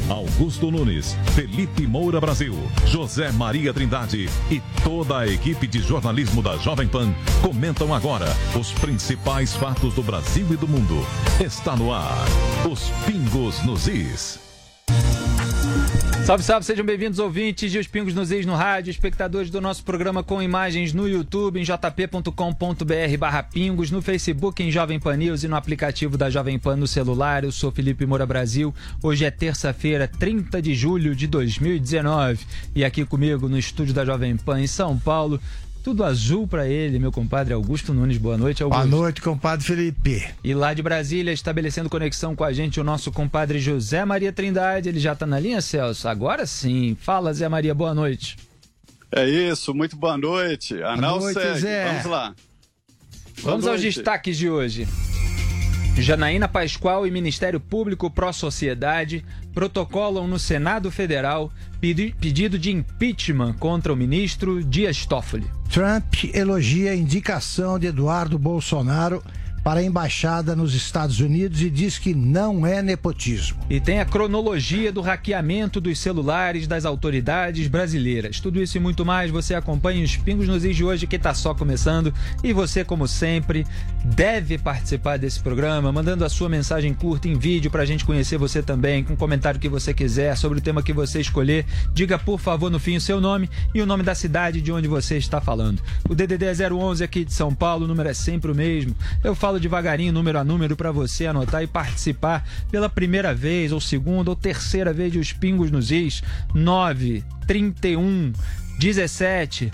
Augusto Nunes, Felipe Moura Brasil, José Maria Trindade e toda a equipe de jornalismo da Jovem Pan comentam agora os principais fatos do Brasil e do mundo. Está no ar, os Pingos nos Is. Salve, salve, sejam bem-vindos, ouvintes de Os Pingos nos Is no rádio, espectadores do nosso programa com imagens no YouTube, em jp.com.br/pingos, no Facebook, em Jovem Pan News e no aplicativo da Jovem Pan no celular. Eu sou Felipe Moura Brasil. Hoje é terça-feira, 30 de julho de 2019. E aqui comigo no estúdio da Jovem Pan em São Paulo, tudo azul pra ele, meu compadre Augusto Nunes. Boa noite, Augusto. Boa noite, compadre Felipe. E lá de Brasília, estabelecendo conexão com a gente, o nosso compadre José Maria Trindade. Ele já tá na linha, Celso? Agora sim. Fala, Zé Maria, boa noite. É isso, muito boa noite. Anal segue. Zé. Vamos lá. Vamos aos destaques de hoje. Janaína Pascoal e Ministério Público Pró-Sociedade protocolam no Senado Federal pedido de impeachment contra o ministro Dias Toffoli. Trump elogia a indicação de Eduardo Bolsonaro para a embaixada nos Estados Unidos e diz que não é nepotismo. E tem a cronologia do hackeamento dos celulares das autoridades brasileiras. Tudo isso e muito mais você acompanha os Pingos nos Is de hoje, que está só começando. E você, como sempre, deve participar desse programa, mandando a sua mensagem curta em vídeo para a gente conhecer você também, com o comentário que você quiser, sobre o tema que você escolher. Diga, por favor, no fim o seu nome e o nome da cidade de onde você está falando. O DDD é 011 aqui de São Paulo, o número é sempre o mesmo. Eu falo devagarinho, número a número, para você anotar e participar pela primeira vez, ou segunda, ou terceira vez de Os Pingos nos Is. 931 17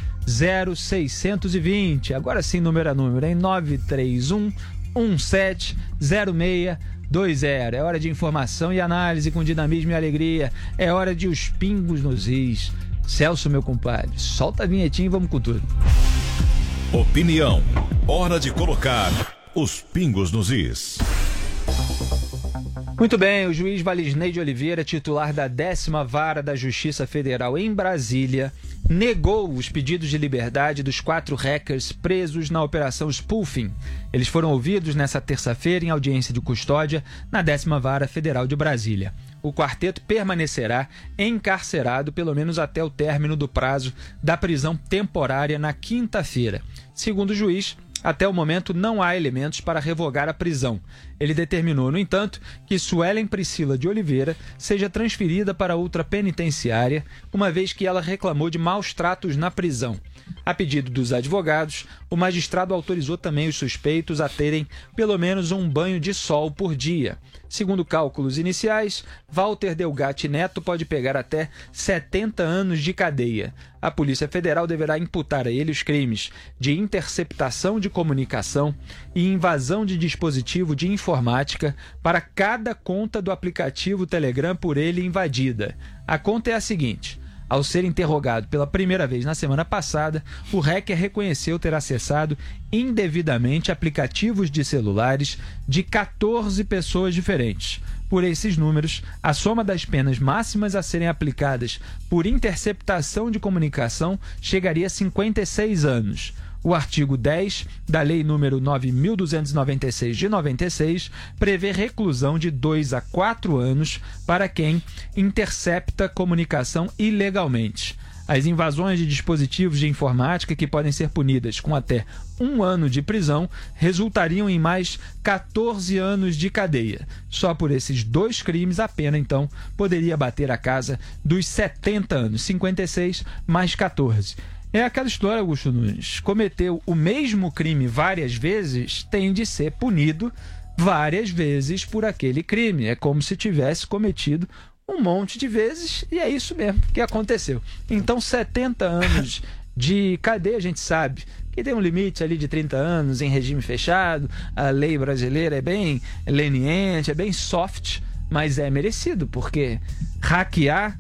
0620. Agora sim, número a número, hein? 931 17 0620. É hora de informação e análise com dinamismo e alegria. É hora de Os Pingos nos Is. Celso, meu compadre, solta a vinhetinha e vamos com tudo. Opinião. Hora de colocar Os Pingos nos Is. Muito bem, o juiz Valisney de Oliveira, titular da 10ª Vara da Justiça Federal em Brasília, negou os pedidos de liberdade dos 4 hackers presos na Operação Spoofing. Eles foram ouvidos nesta terça-feira em audiência de custódia na 10ª Vara Federal de Brasília. O quarteto permanecerá encarcerado pelo menos até o término do prazo da prisão temporária na quinta-feira. Segundo o juiz, até o momento não há elementos para revogar a prisão. Ele determinou, no entanto, que Suelen Priscila de Oliveira seja transferida para outra penitenciária, uma vez que ela reclamou de maus tratos na prisão. A pedido dos advogados, o magistrado autorizou também os suspeitos a terem pelo menos um banho de sol por dia. Segundo cálculos iniciais, Walter Delgatti Neto pode pegar até 70 anos de cadeia. A Polícia Federal deverá imputar a ele os crimes de interceptação de comunicação e invasão de dispositivo de informática para cada conta do aplicativo Telegram por ele invadida. A conta é a seguinte: ao ser interrogado pela primeira vez na semana passada, o hacker reconheceu ter acessado indevidamente aplicativos de celulares de 14 pessoas diferentes. Por esses números, a soma das penas máximas a serem aplicadas por interceptação de comunicação chegaria a 56 anos. O artigo 10 da Lei nº 9.296 de 96 prevê reclusão de 2 a 4 anos para quem intercepta comunicação ilegalmente. As invasões de dispositivos de informática, que podem ser punidas com até 1 ano de prisão, resultariam em mais 14 anos de cadeia. Só por esses 2 crimes, a pena, então, poderia bater a casa dos 70 anos, 56 mais 14. É aquela história, Augusto Nunes. Cometeu o mesmo crime várias vezes, tem de ser punido várias vezes por aquele crime. É como se tivesse cometido um monte de vezes, e é isso mesmo que aconteceu. Então, 70 anos de cadeia, a gente sabe que tem um limite ali de 30 anos em regime fechado. A lei brasileira é bem leniente, é bem soft, mas é merecido, porque hackear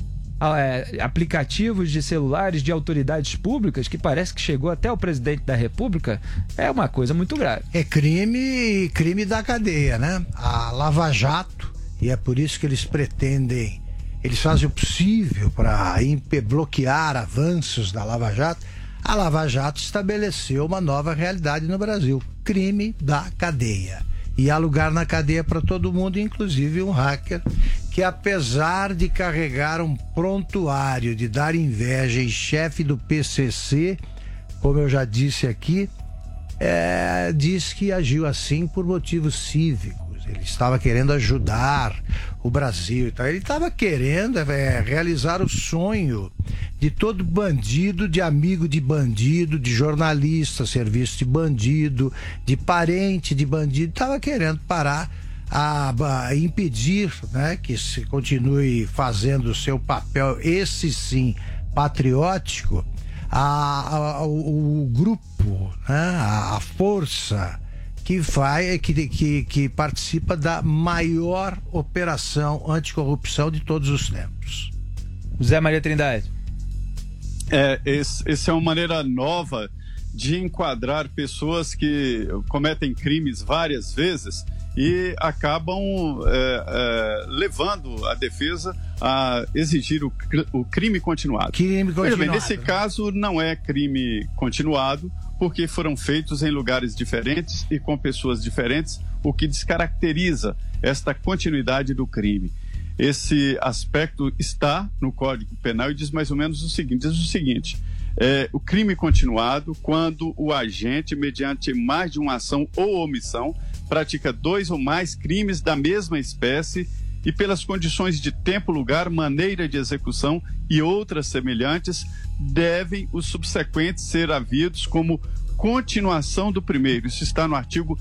aplicativos de celulares de autoridades públicas, que parece que chegou até o presidente da República, é uma coisa muito grave. É crime da cadeia, né? A Lava Jato, e é por isso que eles pretendem, eles fazem o possível para bloquear avanços da Lava Jato. A Lava Jato estabeleceu uma nova realidade no Brasil: crime da cadeia. E há lugar na cadeia para todo mundo, inclusive um hacker que, apesar de carregar um prontuário de dar inveja em chefe do PCC, como eu já disse aqui, diz que agiu assim por motivos cívicos. Ele estava querendo ajudar o Brasil. Então, ele estava querendo realizar o sonho de todo bandido, de amigo de bandido, de jornalista, serviço de bandido, de parente de bandido. Estava querendo parar, a impedir, né, que se continue fazendo o seu papel, esse sim, patriótico, o grupo, né, a força que participa da maior operação anticorrupção de todos os tempos. Zé Maria Trindade. Essa é uma maneira nova de enquadrar pessoas que cometem crimes várias vezes e acabam levando a defesa a exigir o crime continuado. Veja bem, nesse caso não é crime continuado, porque foram feitos em lugares diferentes e com pessoas diferentes, o que descaracteriza esta continuidade do crime. Esse aspecto está no Código Penal e diz mais ou menos o seguinte, o crime continuado quando o agente, mediante mais de uma ação ou omissão, pratica 2 ou mais crimes da mesma espécie e pelas condições de tempo, lugar, maneira de execução e outras semelhantes, devem os subsequentes ser havidos como continuação do primeiro. Isso está no artigo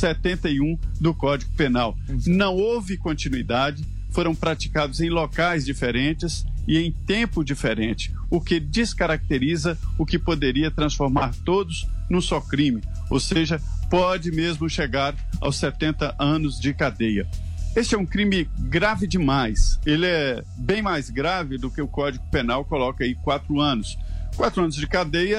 71 do Código Penal. Não houve continuidade, foram praticados em locais diferentes e em tempo diferente, o que descaracteriza o que poderia transformar todos num só crime, ou seja, pode mesmo chegar aos 70 anos de cadeia. Esse é um crime grave demais. Ele é bem mais grave do que o Código Penal coloca aí 4 anos. 4 anos de cadeia,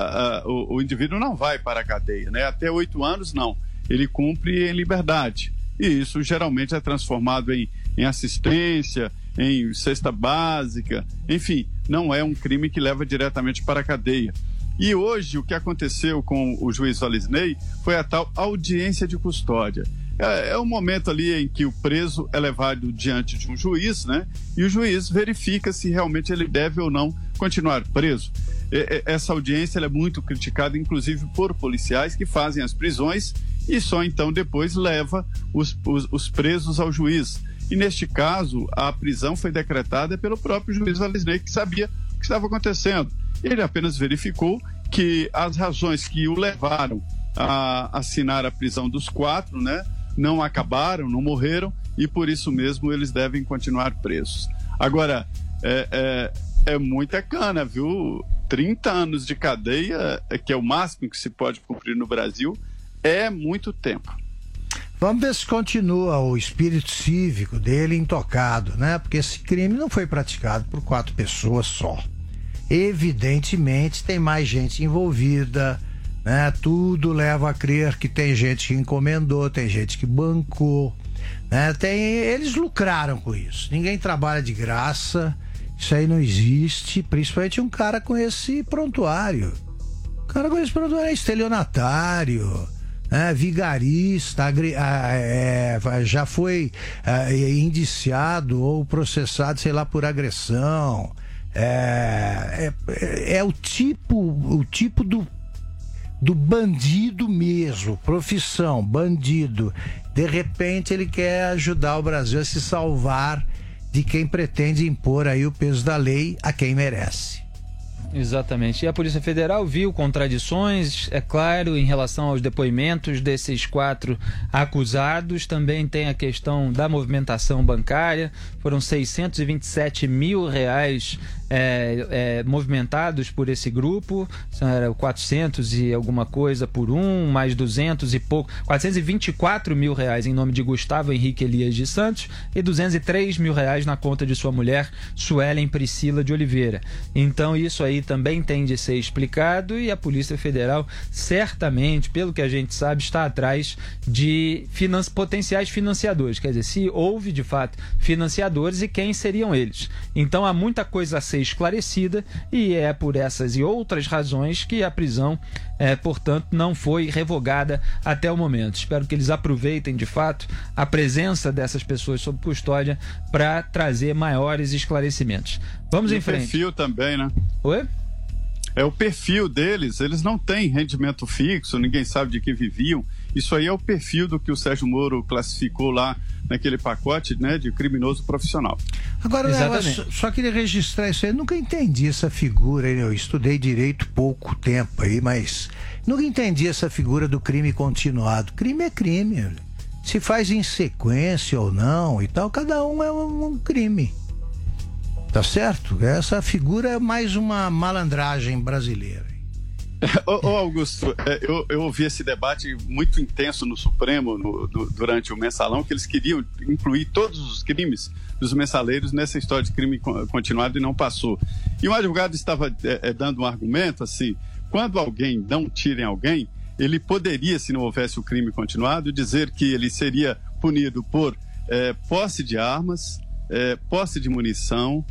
o indivíduo não vai para a cadeia, né? Até 8 anos, não. Ele cumpre em liberdade. E isso geralmente é transformado em assistência, em cesta básica, enfim, não é um crime que leva diretamente para a cadeia. E hoje o que aconteceu com o juiz Walisney foi a tal audiência de custódia. É um momento ali em que o preso é levado diante de um juiz, né? E o juiz verifica se realmente ele deve ou não continuar preso. Essa audiência ela é muito criticada, inclusive por policiais que fazem as prisões e só então depois leva os presos ao juiz. E neste caso, a prisão foi decretada pelo próprio juiz Walisney, que sabia o que estava acontecendo. Ele apenas verificou que as razões que o levaram a assinar a prisão dos 4, né, não acabaram, não morreram, e por isso mesmo eles devem continuar presos. Agora, é muita cana, viu? 30 anos de cadeia, que é o máximo que se pode cumprir no Brasil, é muito tempo. Vamos ver se continua o espírito cívico dele intocado, né? Porque esse crime não foi praticado por 4 pessoas só. Evidentemente tem mais gente envolvida, né? Tudo leva a crer que tem gente que encomendou, tem gente que bancou, né? Eles lucraram com isso. Ninguém trabalha de graça, isso aí não existe, principalmente um cara com esse prontuário. O cara com esse prontuário é estelionatário, vigarista, já foi indiciado ou processado, sei lá, por agressão. É o tipo do bandido mesmo, profissão, bandido. De repente ele quer ajudar o Brasil a se salvar de quem pretende impor aí o peso da lei a quem merece. Exatamente. E a Polícia Federal viu contradições, é claro, em relação aos depoimentos desses 4 acusados. Também tem a questão da movimentação bancária. Foram R$627 mil movimentados por esse grupo. Era 400 e alguma coisa por um, mais 200 e pouco. R$424 mil em nome de Gustavo Henrique Elias de Santos e R$203 mil na conta de sua mulher, Suelen Priscila de Oliveira. Então isso aí também tem de ser explicado e a Polícia Federal certamente, pelo que a gente sabe, está atrás de potenciais financiadores. Quer dizer, se houve de fato financiadores e quem seriam eles. Então há muita coisa a ser esclarecida e é por essas e outras razões que a prisão, portanto, não foi revogada até o momento. Espero que eles aproveitem de fato a presença dessas pessoas sob custódia para trazer maiores esclarecimentos. Vamos em frente. O perfil também, né? Oi? É o perfil deles, eles não têm rendimento fixo, ninguém sabe de que viviam. Isso aí é o perfil do que o Sérgio Moro classificou lá naquele pacote, né, de criminoso profissional. Agora, eu só queria registrar isso aí. Eu nunca entendi essa figura, eu estudei direito pouco tempo aí, mas nunca entendi essa figura do crime continuado. Crime é crime, se faz em sequência ou não e tal, cada um é um crime. Tá certo? Essa figura é mais uma malandragem brasileira. Augusto, eu ouvi esse debate muito intenso no Supremo durante o mensalão, que eles queriam incluir todos os crimes dos mensaleiros nessa história de crime continuado e não passou. E o advogado estava dando um argumento assim: quando alguém dá um tiro em alguém, ele poderia, se não houvesse o crime continuado, dizer que ele seria punido por posse de armas, posse de munição,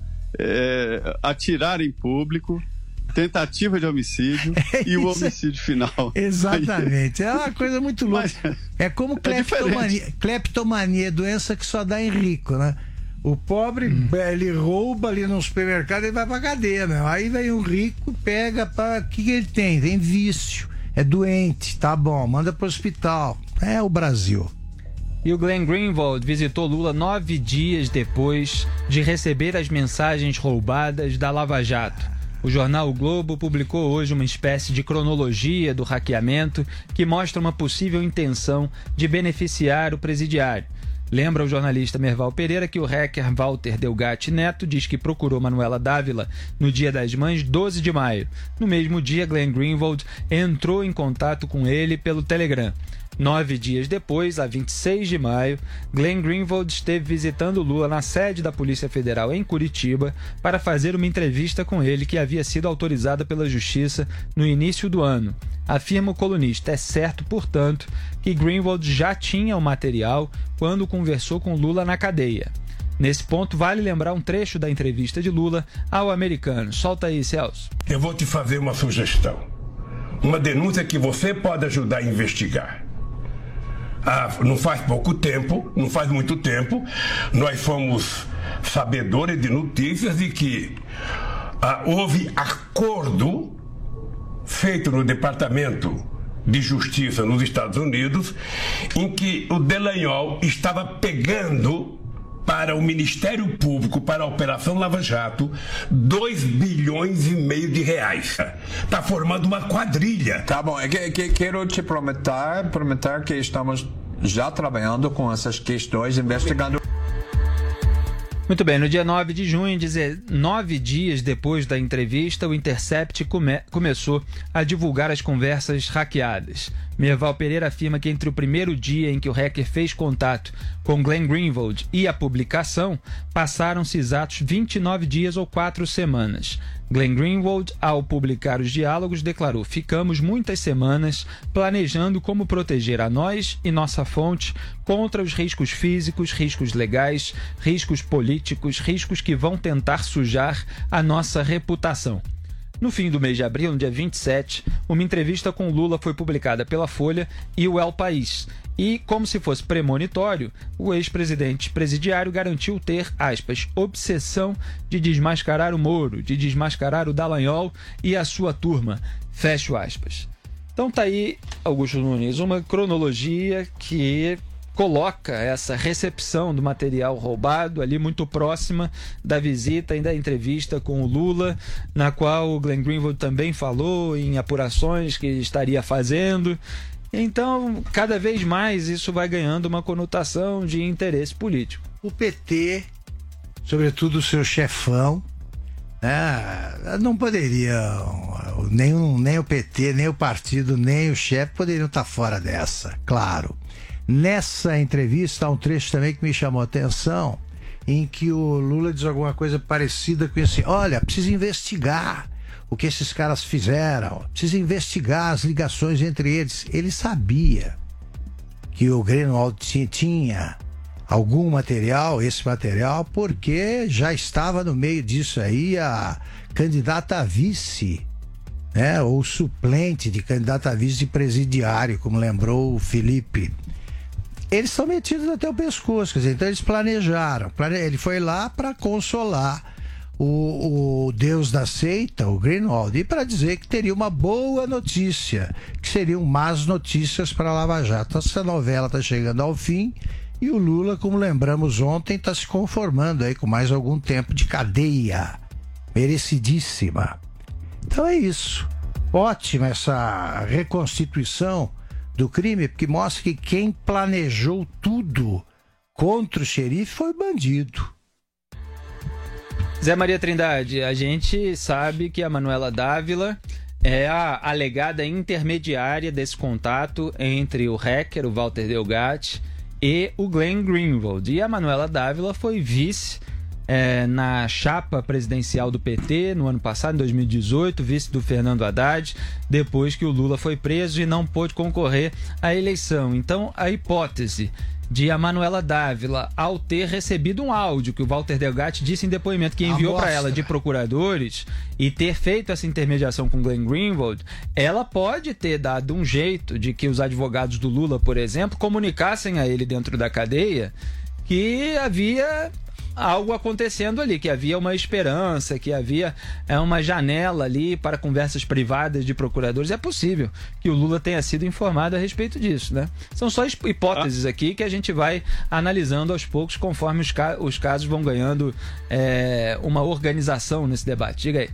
atirar em público, tentativa de homicídio e o homicídio final. Exatamente. É uma coisa muito louca. É como cleptomania, doença que só dá em rico, né? O pobre, ele rouba ali no supermercado e vai pra cadeia, né? Aí vem um rico, pega o que ele tem? Tem vício, é doente, tá bom, manda pro hospital. É o Brasil. E o Glenn Greenwald visitou Lula 9 dias depois de receber as mensagens roubadas da Lava Jato. O jornal O Globo publicou hoje uma espécie de cronologia do hackeamento que mostra uma possível intenção de beneficiar o presidiário. Lembra o jornalista Merval Pereira que o hacker Walter Delgatti Neto diz que procurou Manuela Dávila no Dia das Mães, 12 de maio. No mesmo dia, Glenn Greenwald entrou em contato com ele pelo Telegram. 9 dias depois, a 26 de maio, Glenn Greenwald esteve visitando Lula na sede da Polícia Federal em Curitiba para fazer uma entrevista com ele que havia sido autorizada pela Justiça no início do ano. Afirma o colunista: é certo, portanto, que Greenwald já tinha o material quando conversou com Lula na cadeia. Nesse ponto, vale lembrar um trecho da entrevista de Lula ao Americano. Solta aí, Celso. Eu vou te fazer uma sugestão. Uma denúncia que você pode ajudar a investigar. Não faz pouco tempo, não faz muito tempo, nós fomos sabedores de notícias de que houve acordo feito no Departamento de Justiça nos Estados Unidos, em que o Dallagnol estava pegando para o Ministério Público, para a Operação Lava Jato, 2,5 bilhões de reais. Está formando uma quadrilha. Tá bom, quero te prometer que estamos já trabalhando com essas questões, investigando. Muito bem, no dia 9 de junho, 9 dias depois da entrevista, o Intercept começou a divulgar as conversas hackeadas. Merval Pereira afirma que entre o primeiro dia em que o hacker fez contato com Glenn Greenwald e a publicação, passaram-se exatos 29 dias ou 4 semanas. Glenn Greenwald, ao publicar os diálogos, declarou: ficamos muitas semanas planejando como proteger a nós e nossa fonte contra os riscos físicos, riscos legais, riscos políticos, riscos que vão tentar sujar a nossa reputação. No fim do mês de abril, no dia 27, uma entrevista com Lula foi publicada pela Folha e o El País. E, como se fosse premonitório, o ex-presidente presidiário garantiu ter, aspas, obsessão de desmascarar o Moro, de desmascarar o Dallagnol e a sua turma, fecho aspas. Então tá aí, Augusto Nunes, uma cronologia que coloca essa recepção do material roubado ali muito próxima da visita e da entrevista com o Lula, na qual o Glenn Greenwald também falou em apurações que estaria fazendo. Então, cada vez mais isso vai ganhando uma conotação de interesse político. O PT, sobretudo o seu chefão, não poderia, nem o PT, nem o partido, nem o chefe poderiam estar fora dessa, claro. Nessa entrevista há um trecho também que me chamou a atenção, em que o Lula diz alguma coisa parecida com assim: olha, precisa investigar. o que esses caras fizeram, precisa investigar as ligações entre eles. Ele sabia que o Greenwald tinha algum material, esse material, porque já estava no meio disso aí a candidata a vice, né, ou suplente de candidata a vice presidiário, como lembrou o Felipe. Eles estão metidos até o pescoço, quer dizer, então eles planejaram. Ele foi lá para consolar o Deus da seita, o Greenwald, e para dizer que teria uma boa notícia, que seriam más notícias para a Lava Jato. Essa novela está chegando ao fim e o Lula, como lembramos ontem, está se conformando aí com mais algum tempo de cadeia, merecidíssima. Então é isso. Ótima essa reconstituição do crime, porque mostra que quem planejou tudo contra o xerife foi bandido. Zé Maria Trindade, a gente sabe que a Manuela Dávila é a alegada intermediária desse contato entre o hacker, o Walter Delgatti, e o Glenn Greenwald. E a Manuela Dávila foi vice na chapa presidencial do PT no ano passado, em 2018, vice do Fernando Haddad, depois que o Lula foi preso e não pôde concorrer à eleição. Então, a hipótese de a Manuela Dávila, ao ter recebido um áudio que o Walter Delgatti disse em depoimento que enviou para ela de procuradores e ter feito essa intermediação com Glenn Greenwald, ela pode ter dado um jeito de que os advogados do Lula, por exemplo, comunicassem a ele dentro da cadeia que havia algo acontecendo ali, que havia uma esperança, que havia uma janela ali para conversas privadas de procuradores. É possível que o Lula tenha sido informado a respeito disso, né? São só hipóteses aqui que a gente vai analisando aos poucos conforme os casos vão ganhando uma organização nesse debate. Diga aí.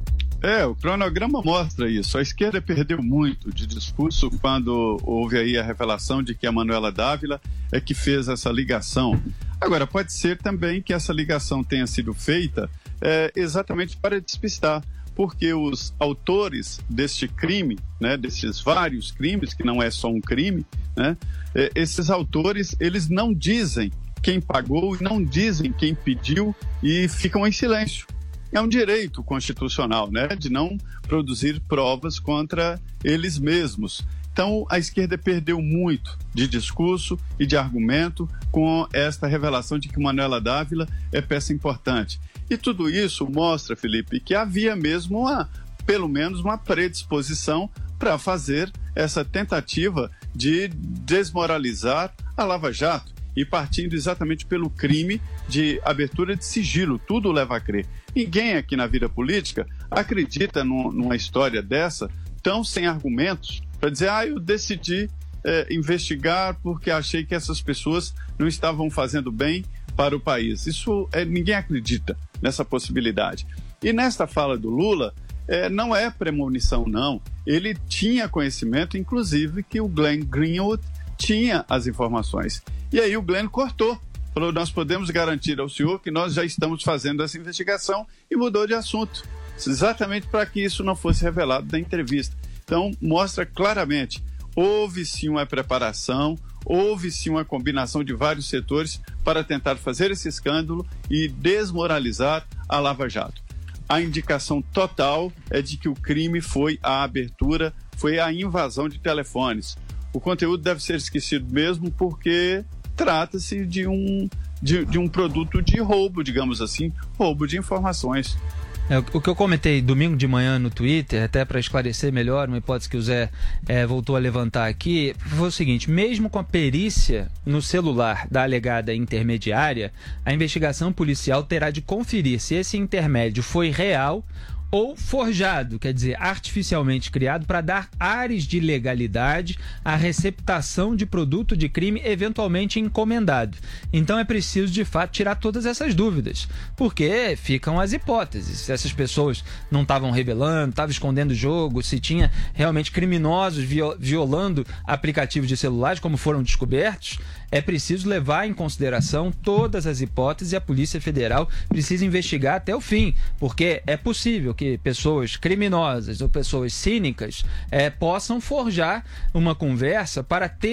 O cronograma mostra isso. A esquerda perdeu muito de discurso quando houve aí a revelação de que a Manuela Dávila é que fez essa ligação. Agora, pode ser também que essa ligação tenha sido feita exatamente para despistar, porque os autores deste crime, né, desses vários crimes, que não é só um crime, né, esses autores, eles não dizem quem pagou e não dizem quem pediu e ficam em silêncio. É um direito constitucional, né, de não produzir provas contra eles mesmos. Então, a esquerda perdeu muito de discurso e de argumento com esta revelação de que Manuela Dávila é peça importante. E tudo isso mostra, Felipe, que havia mesmo pelo menos uma predisposição para fazer essa tentativa de desmoralizar a Lava Jato, e partindo exatamente pelo crime de abertura de sigilo. Tudo leva a crer. Ninguém aqui na vida política acredita numa história dessa tão sem argumentos para dizer, eu decidi investigar porque achei que essas pessoas não estavam fazendo bem para o país. Isso ninguém acredita nessa possibilidade. E nesta fala do Lula, não é premonição, não. Ele tinha conhecimento, inclusive, que o Glenn Greenwald tinha as informações. E aí o Glenn cortou. Falou, nós podemos garantir ao senhor que nós já estamos fazendo essa investigação, e mudou de assunto. Exatamente para que isso não fosse revelado na entrevista. Então, mostra claramente, houve sim uma preparação, houve sim uma combinação de vários setores para tentar fazer esse escândalo e desmoralizar a Lava Jato. A indicação total é de que o crime foi a abertura, foi a invasão de telefones. O conteúdo deve ser esquecido mesmo porque trata-se de um produto de roubo, digamos assim, roubo de informações. O que eu comentei domingo de manhã no Twitter, até para esclarecer melhor, uma hipótese que o Zé voltou a levantar aqui, foi o seguinte: mesmo com a perícia no celular da alegada intermediária, a investigação policial terá de conferir se esse intermédio foi real ou forjado, quer dizer, artificialmente criado para dar ares de legalidade à receptação de produto de crime eventualmente encomendado. Então é preciso, de fato, tirar todas essas dúvidas, porque ficam as hipóteses. Se essas pessoas não estavam revelando, estavam escondendo o jogo, se tinha realmente criminosos violando aplicativos de celulares, como foram descobertos, é preciso levar em consideração todas as hipóteses e a Polícia Federal precisa investigar até o fim, porque é possível que pessoas criminosas ou pessoas cínicas possam forjar uma conversa para ter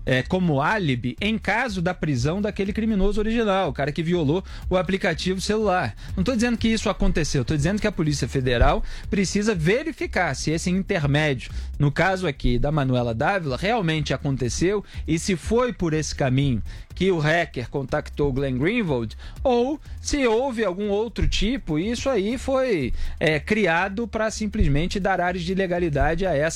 como álibi em caso da prisão daquele criminoso original, o cara que violou o aplicativo celular. Não estou dizendo que isso aconteceu, estou dizendo que a Polícia Federal precisa verificar se esse intermédio, no caso aqui da Manuela Dávila, realmente aconteceu e se foi por esse caminho que o hacker contactou Glenn Greenwald, ou se houve algum outro tipo, e isso aí foi criado para simplesmente dar ares de legalidade a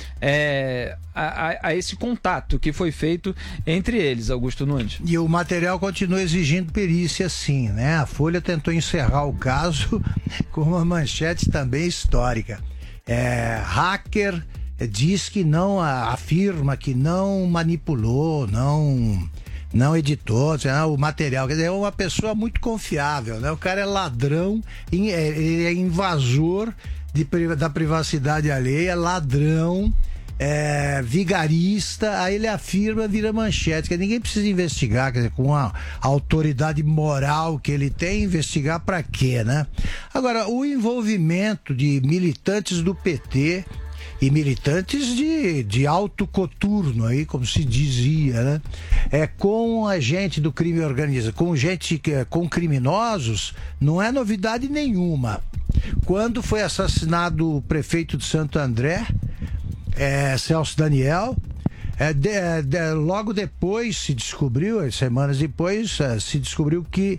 esse contato que foi feito entre eles, Augusto Nunes. E o material continua exigindo perícia, sim, né? A Folha tentou encerrar o caso com uma manchete também histórica. Hacker diz que não, afirma que não manipulou, não editou o material. Quer dizer, é uma pessoa muito confiável, né? O cara é ladrão, ele é invasor da privacidade alheia, ladrão, vigarista, aí ele afirma, vira manchete, que ninguém precisa investigar, quer dizer, com a autoridade moral que ele tem, investigar pra quê, né? Agora, o envolvimento de militantes do PT e militantes de alto coturno aí, como se dizia, né? Com a gente do crime organizado, com criminosos, não é novidade nenhuma. Quando foi assassinado o prefeito de Santo André, Celso Daniel, logo depois se descobriu, semanas depois, se descobriu que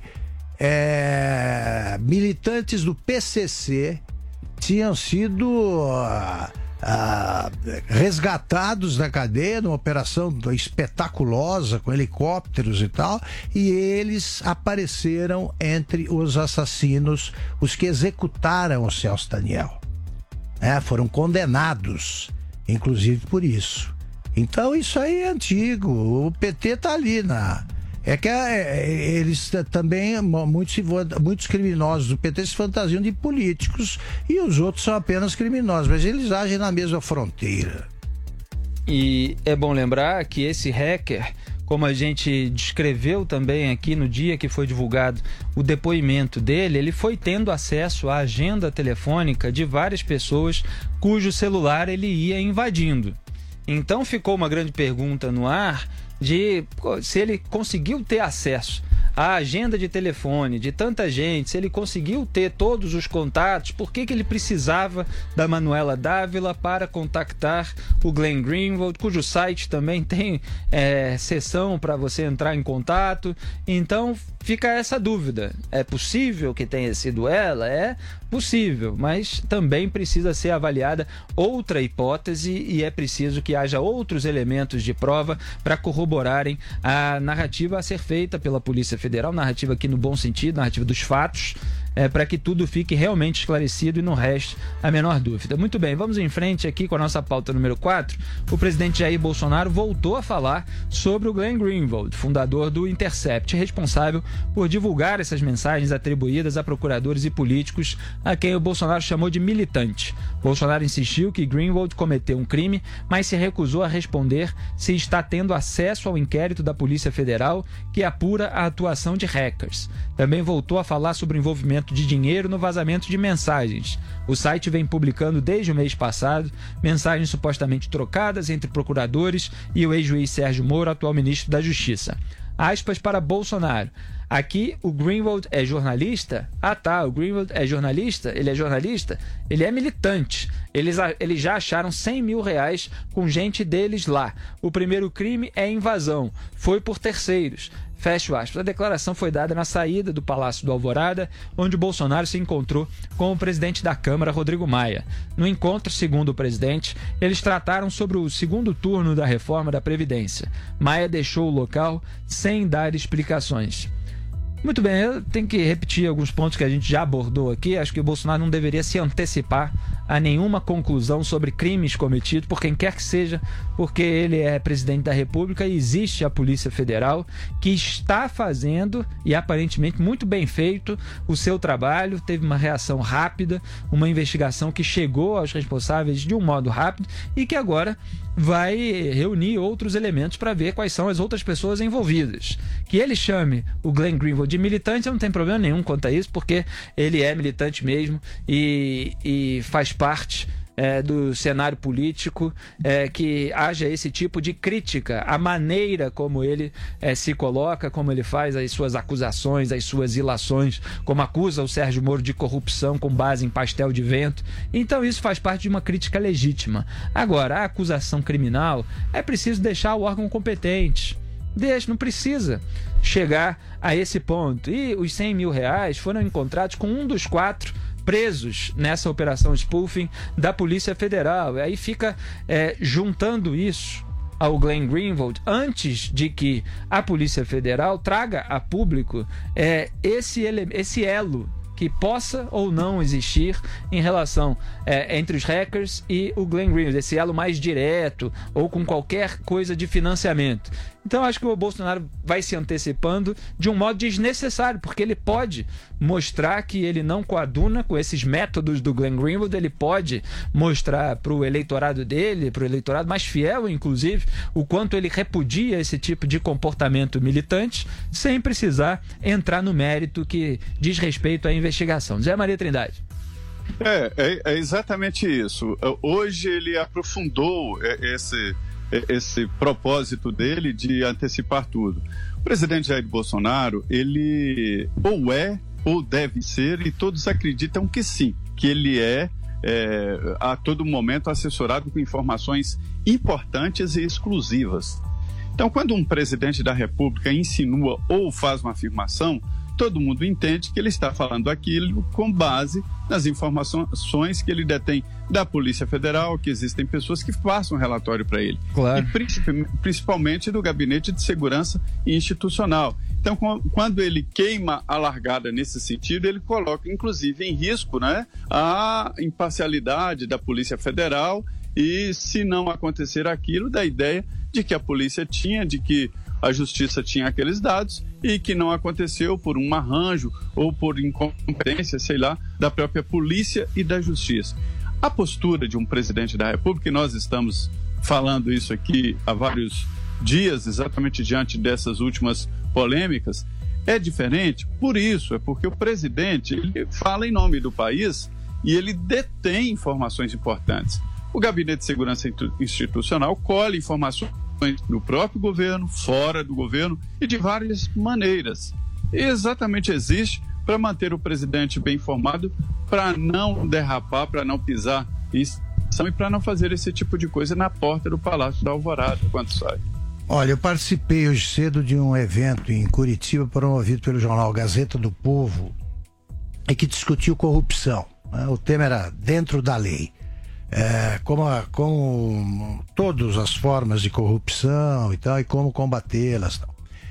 militantes do PCC tinham sido resgatados da cadeia numa operação espetaculosa com helicópteros e tal, e eles apareceram entre os assassinos, os que executaram o Celso Daniel, foram condenados inclusive por isso. Então isso aí é antigo, o PT tá ali eles também, muitos criminosos do PT se fantasiam de políticos e os outros são apenas criminosos, mas eles agem na mesma fronteira. E é bom lembrar que esse hacker, como a gente descreveu também aqui no dia que foi divulgado o depoimento dele, ele foi tendo acesso à agenda telefônica de várias pessoas cujo celular ele ia invadindo. Então ficou uma grande pergunta no ar de se ele conseguiu ter acesso à agenda de telefone de tanta gente, se ele conseguiu ter todos os contatos, por que ele precisava da Manuela Dávila para contactar o Glenn Greenwald, cujo site também tem seção para você entrar em contato. Então fica essa dúvida, é possível que tenha sido ela? É possível, mas também precisa ser avaliada outra hipótese e é preciso que haja outros elementos de prova para corroborarem a narrativa a ser feita pela Polícia Federal, narrativa aqui no bom sentido, narrativa dos fatos, para que tudo fique realmente esclarecido e não reste a menor dúvida. Muito bem, vamos em frente aqui com a nossa pauta número 4. O presidente Jair Bolsonaro voltou a falar sobre o Glenn Greenwald, fundador do Intercept, responsável por divulgar essas mensagens atribuídas a procuradores e políticos a quem o Bolsonaro chamou de militante. Bolsonaro insistiu que Greenwald cometeu um crime, mas se recusou a responder se está tendo acesso ao inquérito da Polícia Federal que apura a atuação de hackers. Também voltou a falar sobre o envolvimento de dinheiro no vazamento de mensagens. O site vem publicando desde o mês passado mensagens supostamente trocadas entre procuradores e o ex-juiz Sérgio Moro, atual ministro da Justiça. Aspas para Bolsonaro. Aqui o Greenwald é jornalista? Ah tá, o Greenwald é jornalista? Ele é jornalista? Ele é militante. Eles já acharam R$100 mil com gente deles lá. O primeiro crime é invasão. Foi por terceiros. Fecho aspas. A declaração foi dada na saída do Palácio do Alvorada, onde Bolsonaro se encontrou com o presidente da Câmara, Rodrigo Maia. No encontro, segundo o presidente, eles trataram sobre o segundo turno da reforma da Previdência. Maia deixou o local sem dar explicações. Muito bem, eu tenho que repetir alguns pontos que a gente já abordou aqui. Acho que o Bolsonaro não deveria se antecipar a nenhuma conclusão sobre crimes cometidos por quem quer que seja, porque ele é presidente da República e existe a Polícia Federal que está fazendo, e aparentemente muito bem feito, o seu trabalho. Teve uma reação rápida, uma investigação que chegou aos responsáveis de um modo rápido e que agora vai reunir outros elementos para ver quais são as outras pessoas envolvidas. Que ele chame o Glenn Greenwald de militante, não tem problema nenhum quanto a isso, porque ele é militante mesmo e faz parte do cenário político que haja esse tipo de crítica à maneira como ele se coloca, como ele faz as suas acusações, as suas ilações, como acusa o Sérgio Moro de corrupção com base em pastel de vento. Então isso faz parte de uma crítica legítima. Agora, a acusação criminal é preciso deixar o órgão competente. Não precisa chegar a esse ponto. E os R$100 mil foram encontrados com um dos 4 presos nessa operação spoofing da Polícia Federal. E aí fica juntando isso ao Glenn Greenwald, antes de que a Polícia Federal traga a público esse elo que possa ou não existir em relação entre os hackers e o Glenn Greenwald, esse elo mais direto ou com qualquer coisa de financiamento. Então acho que o Bolsonaro vai se antecipando de um modo desnecessário, porque ele pode mostrar que ele não coaduna com esses métodos do Glenn Greenwald, ele pode mostrar para o eleitorado dele, para o eleitorado mais fiel inclusive, o quanto ele repudia esse tipo de comportamento militante, sem precisar entrar no mérito que diz respeito à investigação. Zé Maria Trindade. É exatamente isso. Hoje ele aprofundou esse propósito dele de antecipar tudo. O presidente Jair Bolsonaro, ele ou é ou deve ser, e todos acreditam que sim, que ele a todo momento assessorado com informações importantes e exclusivas. Então, quando um presidente da República insinua ou faz uma afirmação, todo mundo entende que ele está falando aquilo com base nas informações que ele detém da Polícia Federal, que existem pessoas que façam relatório para ele. Claro. E principalmente do Gabinete de Segurança Institucional. Então, quando ele queima a largada nesse sentido, ele coloca, inclusive, em risco, né, a imparcialidade da Polícia Federal e, se não acontecer aquilo, da ideia de que a polícia tinha, de que a justiça tinha aqueles dados e que não aconteceu por um arranjo ou por incompetência, sei lá, da própria polícia e da justiça. A postura de um presidente da República, e nós estamos falando isso aqui há vários dias, exatamente diante dessas últimas polêmicas, é diferente por isso, porque o presidente ele fala em nome do país e ele detém informações importantes. O Gabinete de Segurança Institucional colhe informações do próprio governo, fora do governo e de várias maneiras. E exatamente existe para manter o presidente bem informado, para não derrapar, para não pisar em instituição e para não fazer esse tipo de coisa na porta do Palácio da Alvorada, quando sai. Olha, eu participei hoje cedo de um evento em Curitiba promovido pelo jornal Gazeta do Povo e que discutiu corrupção, né? O tema era dentro da lei. Como todas as formas de corrupção e tal, e como combatê-las.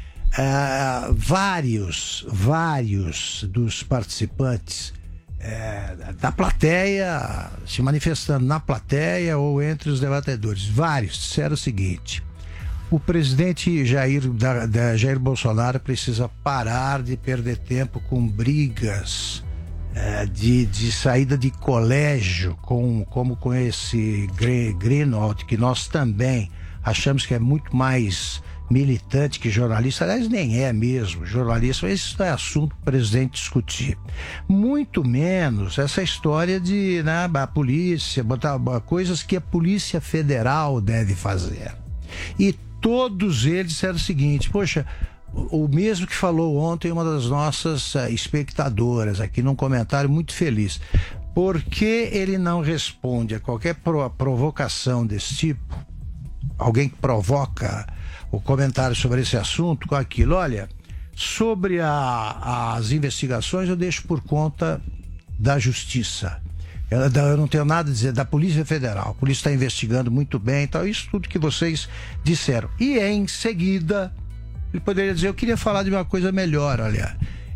Vários dos participantes da plateia, se manifestando na plateia ou entre os debatedores, vários disseram o seguinte: o presidente Jair Bolsonaro precisa parar de perder tempo com brigas de saída de colégio, como com esse Greenwald, que nós também achamos que é muito mais militante que jornalista. Aliás, nem é mesmo jornalista, mas isso não é assunto para o presidente discutir. Muito menos essa história de a polícia, botar coisas que a Polícia Federal deve fazer. E todos eles disseram o seguinte: poxa, o mesmo que falou ontem uma das nossas espectadoras aqui num comentário muito feliz. Por que ele não responde a qualquer provocação desse tipo? Alguém que provoca o comentário sobre esse assunto com aquilo: olha, sobre as investigações eu deixo por conta da justiça. Eu não tenho nada a dizer da Polícia Federal. A polícia está investigando muito bem e tal. Isso tudo que vocês disseram. E em seguida ele poderia dizer: eu queria falar de uma coisa melhor, olha.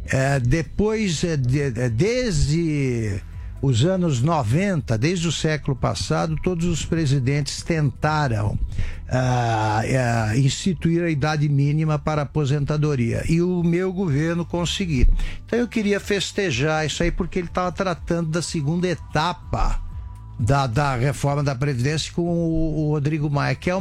Desde os anos 90, desde o século passado, todos os presidentes tentaram instituir a idade mínima para aposentadoria. E o meu governo conseguiu. Então eu queria festejar isso aí, porque ele estava tratando da segunda etapa da reforma da Previdência com o Rodrigo Maia, que é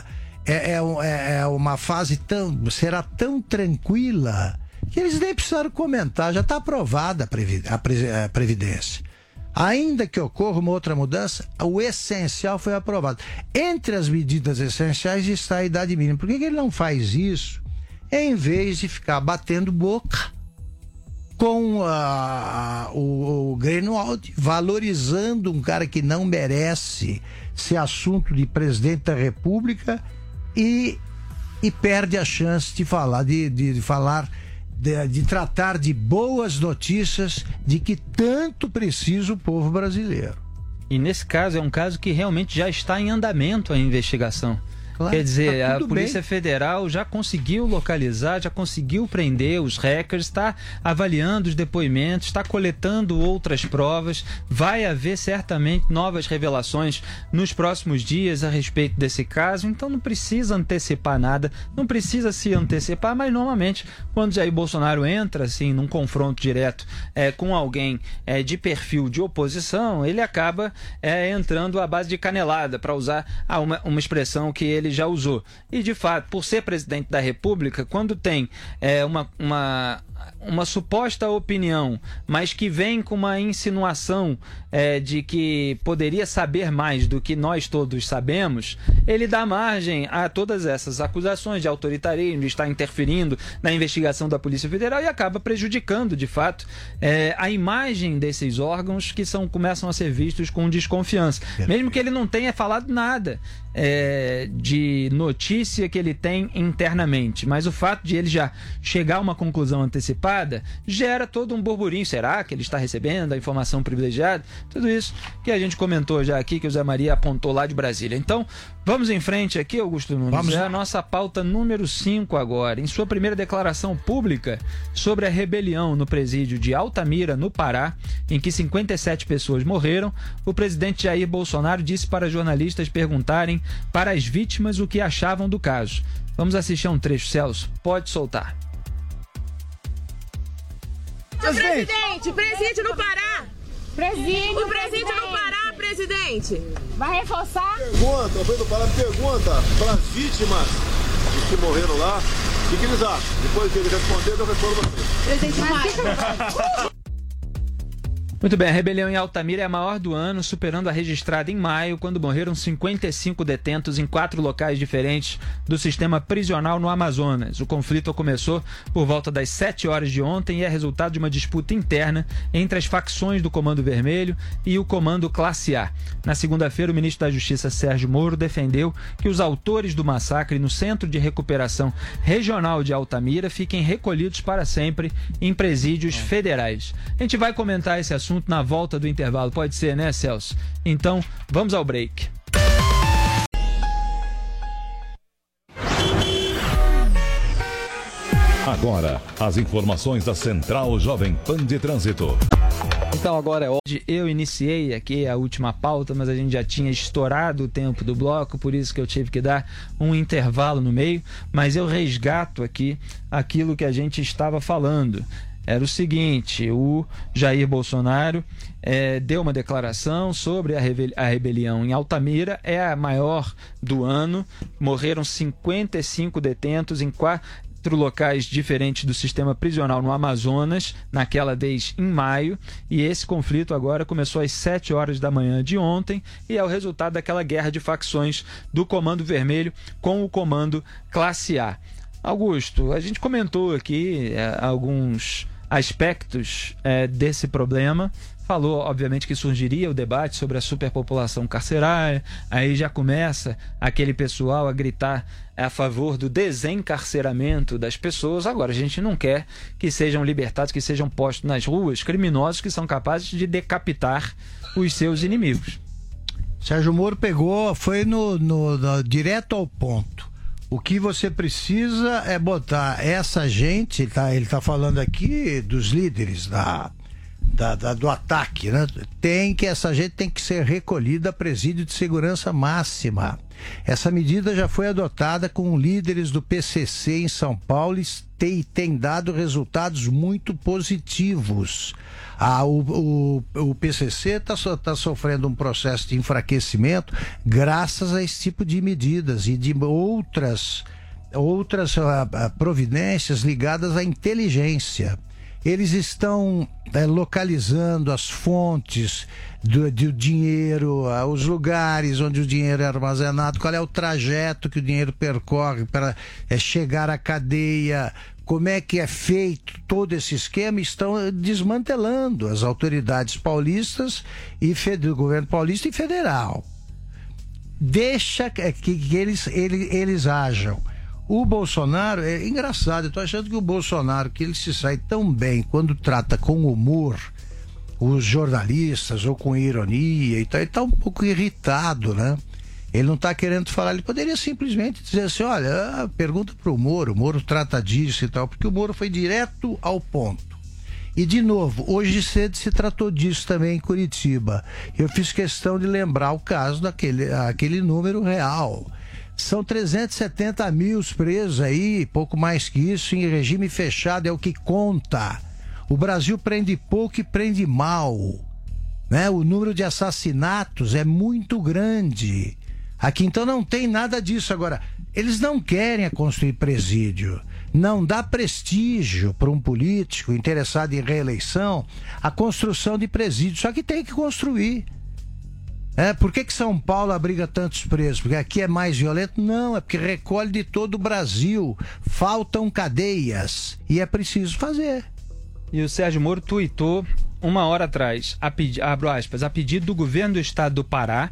uma fase será tão tranquila que eles nem precisaram comentar, já está aprovada a Previdência. Ainda que ocorra uma outra mudança, o essencial foi aprovado. Entre as medidas essenciais está a idade mínima. Por que ele não faz isso em vez de ficar batendo boca com o Greenwald, valorizando um cara que não merece ser assunto de presidente da República e perde a chance de falar, de tratar de boas notícias de que tanto precisa o povo brasileiro. E nesse caso é um caso que realmente já está em andamento a investigação. Claro, quer dizer, a Polícia Federal já conseguiu localizar, já conseguiu prender os hackers, está avaliando os depoimentos, está coletando outras provas. Vai haver certamente novas revelações nos próximos dias a respeito desse caso, então não precisa antecipar nada, não precisa se antecipar, mas normalmente quando Jair Bolsonaro entra assim num confronto direto com alguém de perfil de oposição, ele acaba entrando à base de canelada, para usar uma expressão que ele já usou. E de fato, por ser presidente da República, quando tem uma suposta opinião, mas que vem com uma insinuação de que poderia saber mais do que nós todos sabemos, ele dá margem a todas essas acusações de autoritarismo, de estar interferindo na investigação da Polícia Federal e acaba prejudicando, de fato, a imagem desses órgãos que começam a ser vistos com desconfiança. Mesmo que ele não tenha falado nada de notícia que ele tem internamente, mas o fato de ele já chegar a uma conclusão antecipada gera todo um burburinho. Será que ele está recebendo a informação privilegiada? Tudo isso que a gente comentou já aqui, que o Zé Maria apontou lá de Brasília. Então, vamos em frente aqui, Augusto Nunes. É a nossa pauta número 5 agora. Em sua primeira declaração pública sobre a rebelião no presídio de Altamira, no Pará, em que 57 pessoas morreram, o presidente Jair Bolsonaro disse para jornalistas perguntarem para as vítimas o que achavam do caso. Vamos assistir a um trecho, Celso. Pode soltar. Presídio no Pará. O presídio no Pará, presidente. Vai reforçar? Pergunta, o presidente do Pará pergunta para as vítimas que morreram lá, o que eles acham. Depois que ele responder, eu respondo para vocês. Presidente, Muito bem, a rebelião em Altamira é a maior do ano, superando a registrada em maio, quando morreram 55 detentos em 4 locais diferentes do sistema prisional no Amazonas. O conflito começou por volta das 7 horas de ontem e é resultado de uma disputa interna entre as facções do Comando Vermelho e o Comando Classe A. Na segunda-feira, o ministro da Justiça, Sérgio Moro, defendeu que os autores do massacre no Centro de Recuperação Regional de Altamira fiquem recolhidos para sempre em presídios federais. A gente vai comentar esse assunto na volta do intervalo, pode ser, né, Celso? Então, vamos ao break. Agora, as informações da Central Jovem Pan de Trânsito. Então agora é hora. Eu iniciei aqui a última pauta, mas a gente já tinha estourado o tempo do bloco, por isso que eu tive que dar um intervalo no meio, mas eu resgato aqui aquilo que a gente estava falando. Era o seguinte, o Jair Bolsonaro deu uma declaração sobre a rebelião em Altamira, é a maior do ano, morreram 55 detentos em 4 locais diferentes do sistema prisional no Amazonas, naquela vez em maio, e esse conflito agora começou às 7 horas da manhã de ontem e é o resultado daquela guerra de facções do Comando Vermelho com o Comando Classe A. Augusto, a gente comentou aqui alguns aspectos desse problema. Falou, obviamente, que surgiria o debate sobre a superpopulação carcerária, aí já começa aquele pessoal a gritar a favor do desencarceramento das pessoas. Agora, a gente não quer que sejam libertados, que sejam postos nas ruas criminosos que são capazes de decapitar os seus inimigos. Sérgio Moro foi no direto ao ponto. O que você precisa é botar essa gente, ele tá falando aqui dos líderes do ataque, né? Essa gente tem que ser recolhida a presídio de segurança máxima. Essa medida já foi adotada com líderes do PCC em São Paulo e tem dado resultados muito positivos. O PCC está sofrendo um processo de enfraquecimento graças a esse tipo de medidas e de outras providências ligadas à inteligência. Eles estão localizando as fontes do dinheiro, os lugares onde o dinheiro é armazenado, qual é o trajeto que o dinheiro percorre para chegar à cadeia, como é que é feito todo esse esquema. Estão desmantelando as autoridades paulistas e do governo paulista e federal. Deixa que eles ajam. O Bolsonaro, é engraçado, eu tô achando que o Bolsonaro, que ele se sai tão bem quando trata com humor os jornalistas ou com ironia e tal, ele tá um pouco irritado, né? Ele não tá querendo falar, ele poderia simplesmente dizer assim, olha, pergunta pro Moro, o Moro trata disso e tal, porque o Moro foi direto ao ponto. E de novo, hoje cedo se tratou disso também em Curitiba. Eu fiz questão de lembrar o caso daquele número real. São 370 mil presos aí, pouco mais que isso, em regime fechado, é o que conta. O Brasil prende pouco e prende mal, né? O número de assassinatos é muito grande. Aqui então não tem nada disso. Agora, eles não querem construir presídio. Não dá prestígio para um político interessado em reeleição a construção de presídio. Só que tem que construir. Por que São Paulo abriga tantos presos? Porque aqui é mais violento? Não, é porque recolhe de todo o Brasil. Faltam cadeias. E é preciso fazer. E o Sérgio Moro tuitou 1 hora atrás, abro aspas, a pedido do governo do estado do Pará,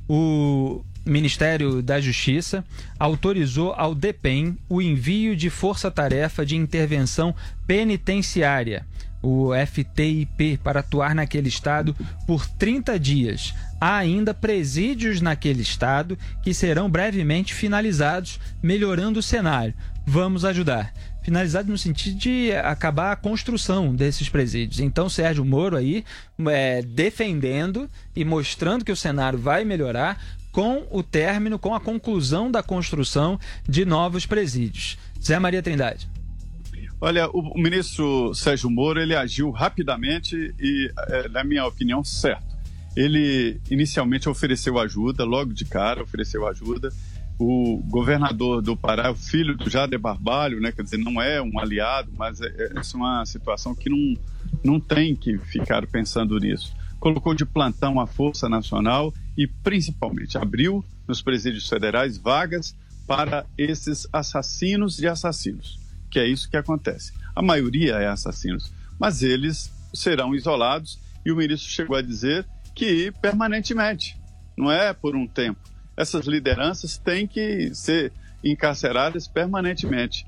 o Ministério da Justiça autorizou ao DEPEN o envio de força-tarefa de intervenção penitenciária, o FTIP, para atuar naquele estado por 30 dias. Há ainda presídios naquele estado que serão brevemente finalizados, melhorando o cenário. Vamos ajudar. Finalizado no sentido de acabar a construção desses presídios. Então, Sérgio Moro aí defendendo e mostrando que o cenário vai melhorar com o término, com a conclusão da construção de novos presídios. Zé Maria Trindade. Olha, o ministro Sérgio Moro, ele agiu rapidamente e, na minha opinião, certo. Ele inicialmente ofereceu ajuda, logo de cara ofereceu ajuda. O governador do Pará, o filho do Jader Barbalho, né, quer dizer, não é um aliado, mas essa é uma situação que não tem que ficar pensando nisso. Colocou de plantão a Força Nacional e, principalmente, abriu nos presídios federais vagas para esses assassinos de assassinos, que é isso que acontece. A maioria é assassinos, mas eles serão isolados e o ministro chegou a dizer que permanentemente, não é por um tempo. Essas lideranças têm que ser encarceradas permanentemente.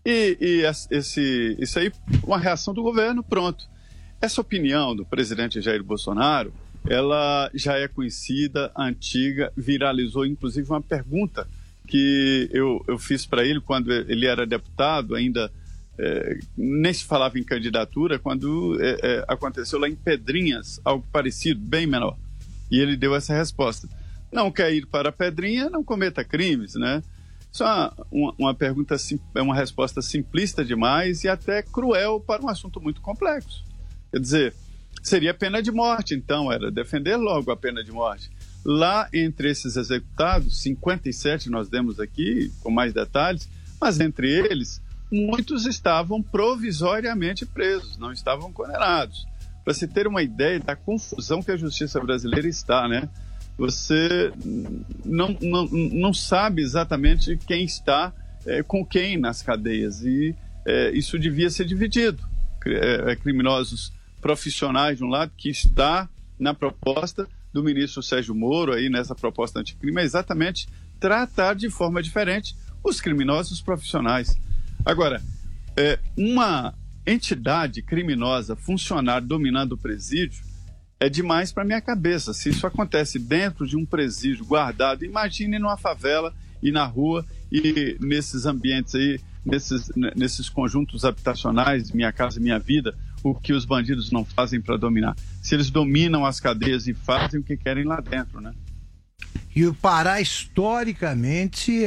Isso aí, uma reação do governo, pronto. Essa opinião do presidente Jair Bolsonaro, ela já é conhecida, antiga, viralizou inclusive uma pergunta que eu fiz para ele quando ele era deputado, ainda nem se falava em candidatura, quando aconteceu lá em Pedrinhas, algo parecido, bem menor. E ele deu essa resposta. Não quer ir para a Pedrinha, não cometa crimes, né? Isso é uma pergunta, é uma resposta simplista demais e até cruel para um assunto muito complexo. Quer dizer, seria pena de morte, então, era defender logo a pena de morte. Lá entre esses executados, 57 nós demos aqui, com mais detalhes, mas entre eles, muitos estavam provisoriamente presos, não estavam condenados. Para se ter uma ideia da confusão que a justiça brasileira está, né? Você não sabe exatamente quem está com quem nas cadeias e isso devia ser dividido. Criminosos profissionais de um lado, que está na proposta do ministro Sérgio Moro, aí nessa proposta anticrime, é exatamente tratar de forma diferente os criminosos profissionais. Agora, uma entidade criminosa funcionar dominando o presídio é demais para minha cabeça. Se isso acontece dentro de um presídio guardado, imagine numa favela e na rua e nesses ambientes aí, nesses conjuntos habitacionais, Minha Casa Minha Vida, o que os bandidos não fazem para dominar. Se eles dominam as cadeias e fazem o que querem lá dentro, né? E o Pará, historicamente,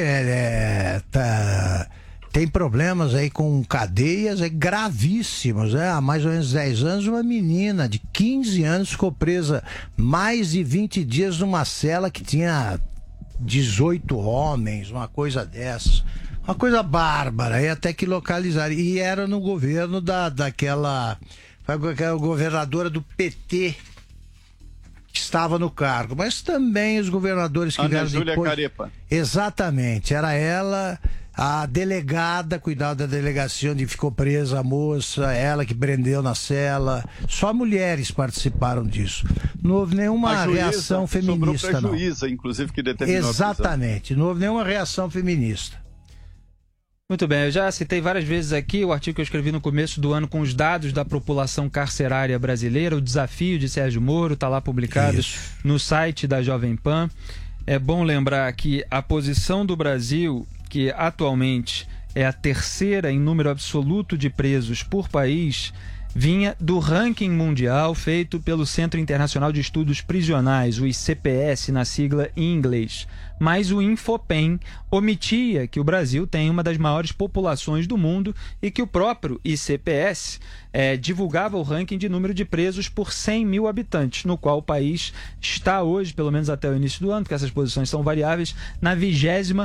tem problemas aí com cadeias gravíssimos, né? Há mais ou menos 10 anos, uma menina de 15 anos ficou presa mais de 20 dias numa cela que tinha 18 homens, uma coisa dessas. Uma coisa bárbara, e até que localizaram. E era no governo daquela governadora do PT que estava no cargo, mas também os governadores que vieram depois. Ana Júlia Carepa. Exatamente, era ela, a delegada, cuidava da delegacia onde ficou presa a moça, ela que prendeu na cela. Só mulheres participaram disso. Não houve nenhuma reação feminista. Sobrou pra juíza, inclusive, que determinou. Exatamente, não houve nenhuma reação feminista. Muito bem, eu já citei várias vezes aqui o artigo que eu escrevi no começo do ano com os dados da população carcerária brasileira, o desafio de Sérgio Moro, está lá publicado no site da Jovem Pan. É bom lembrar que a posição do Brasil, que atualmente é a terceira em número absoluto de presos por país, vinha do ranking mundial feito pelo Centro Internacional de Estudos Prisionais, o ICPS, na sigla em inglês. Mas o Infopen omitia que o Brasil tem uma das maiores populações do mundo e que o próprio ICPS divulgava o ranking de número de presos por 100 mil habitantes, no qual o país está hoje, pelo menos até o início do ano, porque essas posições são variáveis, na 28ª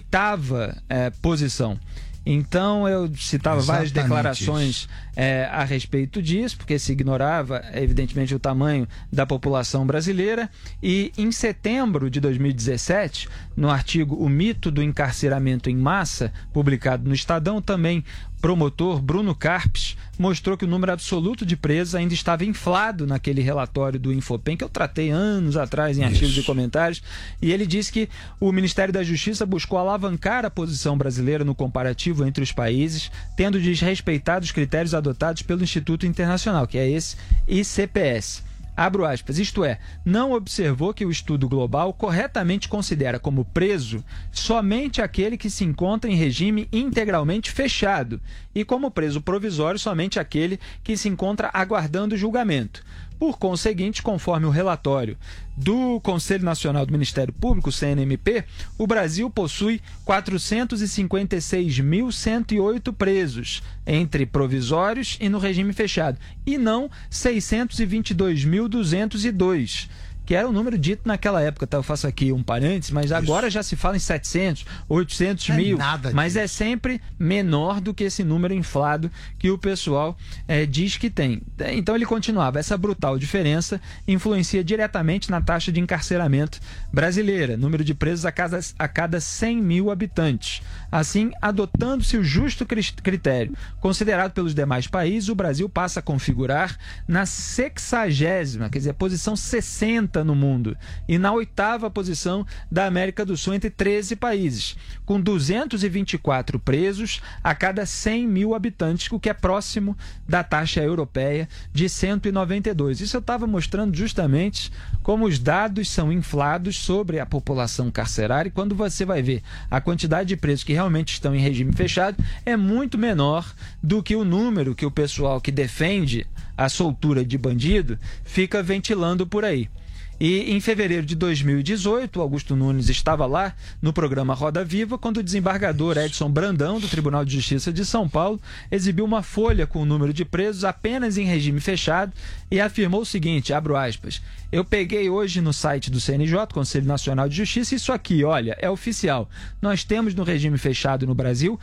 posição. Então eu citava várias declarações a respeito disso, porque se ignorava evidentemente o tamanho da população brasileira. E em setembro de 2017, no artigo O Mito do Encarceramento em Massa, publicado no Estadão, também promotor Bruno Carpes mostrou que o número absoluto de presos ainda estava inflado naquele relatório do Infopen, que eu tratei anos atrás em artigos e comentários, e ele disse que o Ministério da Justiça buscou alavancar a posição brasileira no comparativo entre os países, tendo desrespeitado os critérios adotados pelo Instituto Internacional, que é esse ICPS. Abro aspas, isto é, não observou que o estudo global corretamente considera como preso somente aquele que se encontra em regime integralmente fechado e como preso provisório somente aquele que se encontra aguardando julgamento. Por conseguinte, conforme o relatório do Conselho Nacional do Ministério Público, CNMP, o Brasil possui 456.108 presos, entre provisórios e no regime fechado, e não 622.202, que era o número dito naquela época. Tá? Eu faço aqui um parênteses, mas agora já se fala em 700, 800 mil, mas é sempre menor do que esse número inflado que o pessoal diz que tem. Então ele continuava, essa brutal diferença influencia diretamente na taxa de encarceramento brasileira, número de presos a cada 100 mil habitantes. Assim, adotando-se o justo critério considerado pelos demais países, o Brasil passa a configurar na 60ª, quer dizer, posição 60 no mundo, e na 8ª posição da América do Sul entre 13 países, com 224 presos a cada 100 mil habitantes, o que é próximo da taxa europeia de 192. Isso eu estava mostrando justamente como os dados são inflados sobre a população carcerária, e quando você vai ver a quantidade de presos que realmente estão em regime fechado, é muito menor do que o número que o pessoal que defende a soltura de bandido fica ventilando por aí. E em fevereiro de 2018, o Augusto Nunes estava lá no programa Roda Viva, quando o desembargador Edson Brandão, do Tribunal de Justiça de São Paulo, exibiu uma folha com o número de presos apenas em regime fechado e afirmou o seguinte, abro aspas, eu peguei hoje no site do CNJ, Conselho Nacional de Justiça, isso aqui, olha, é oficial. Nós temos no regime fechado no Brasil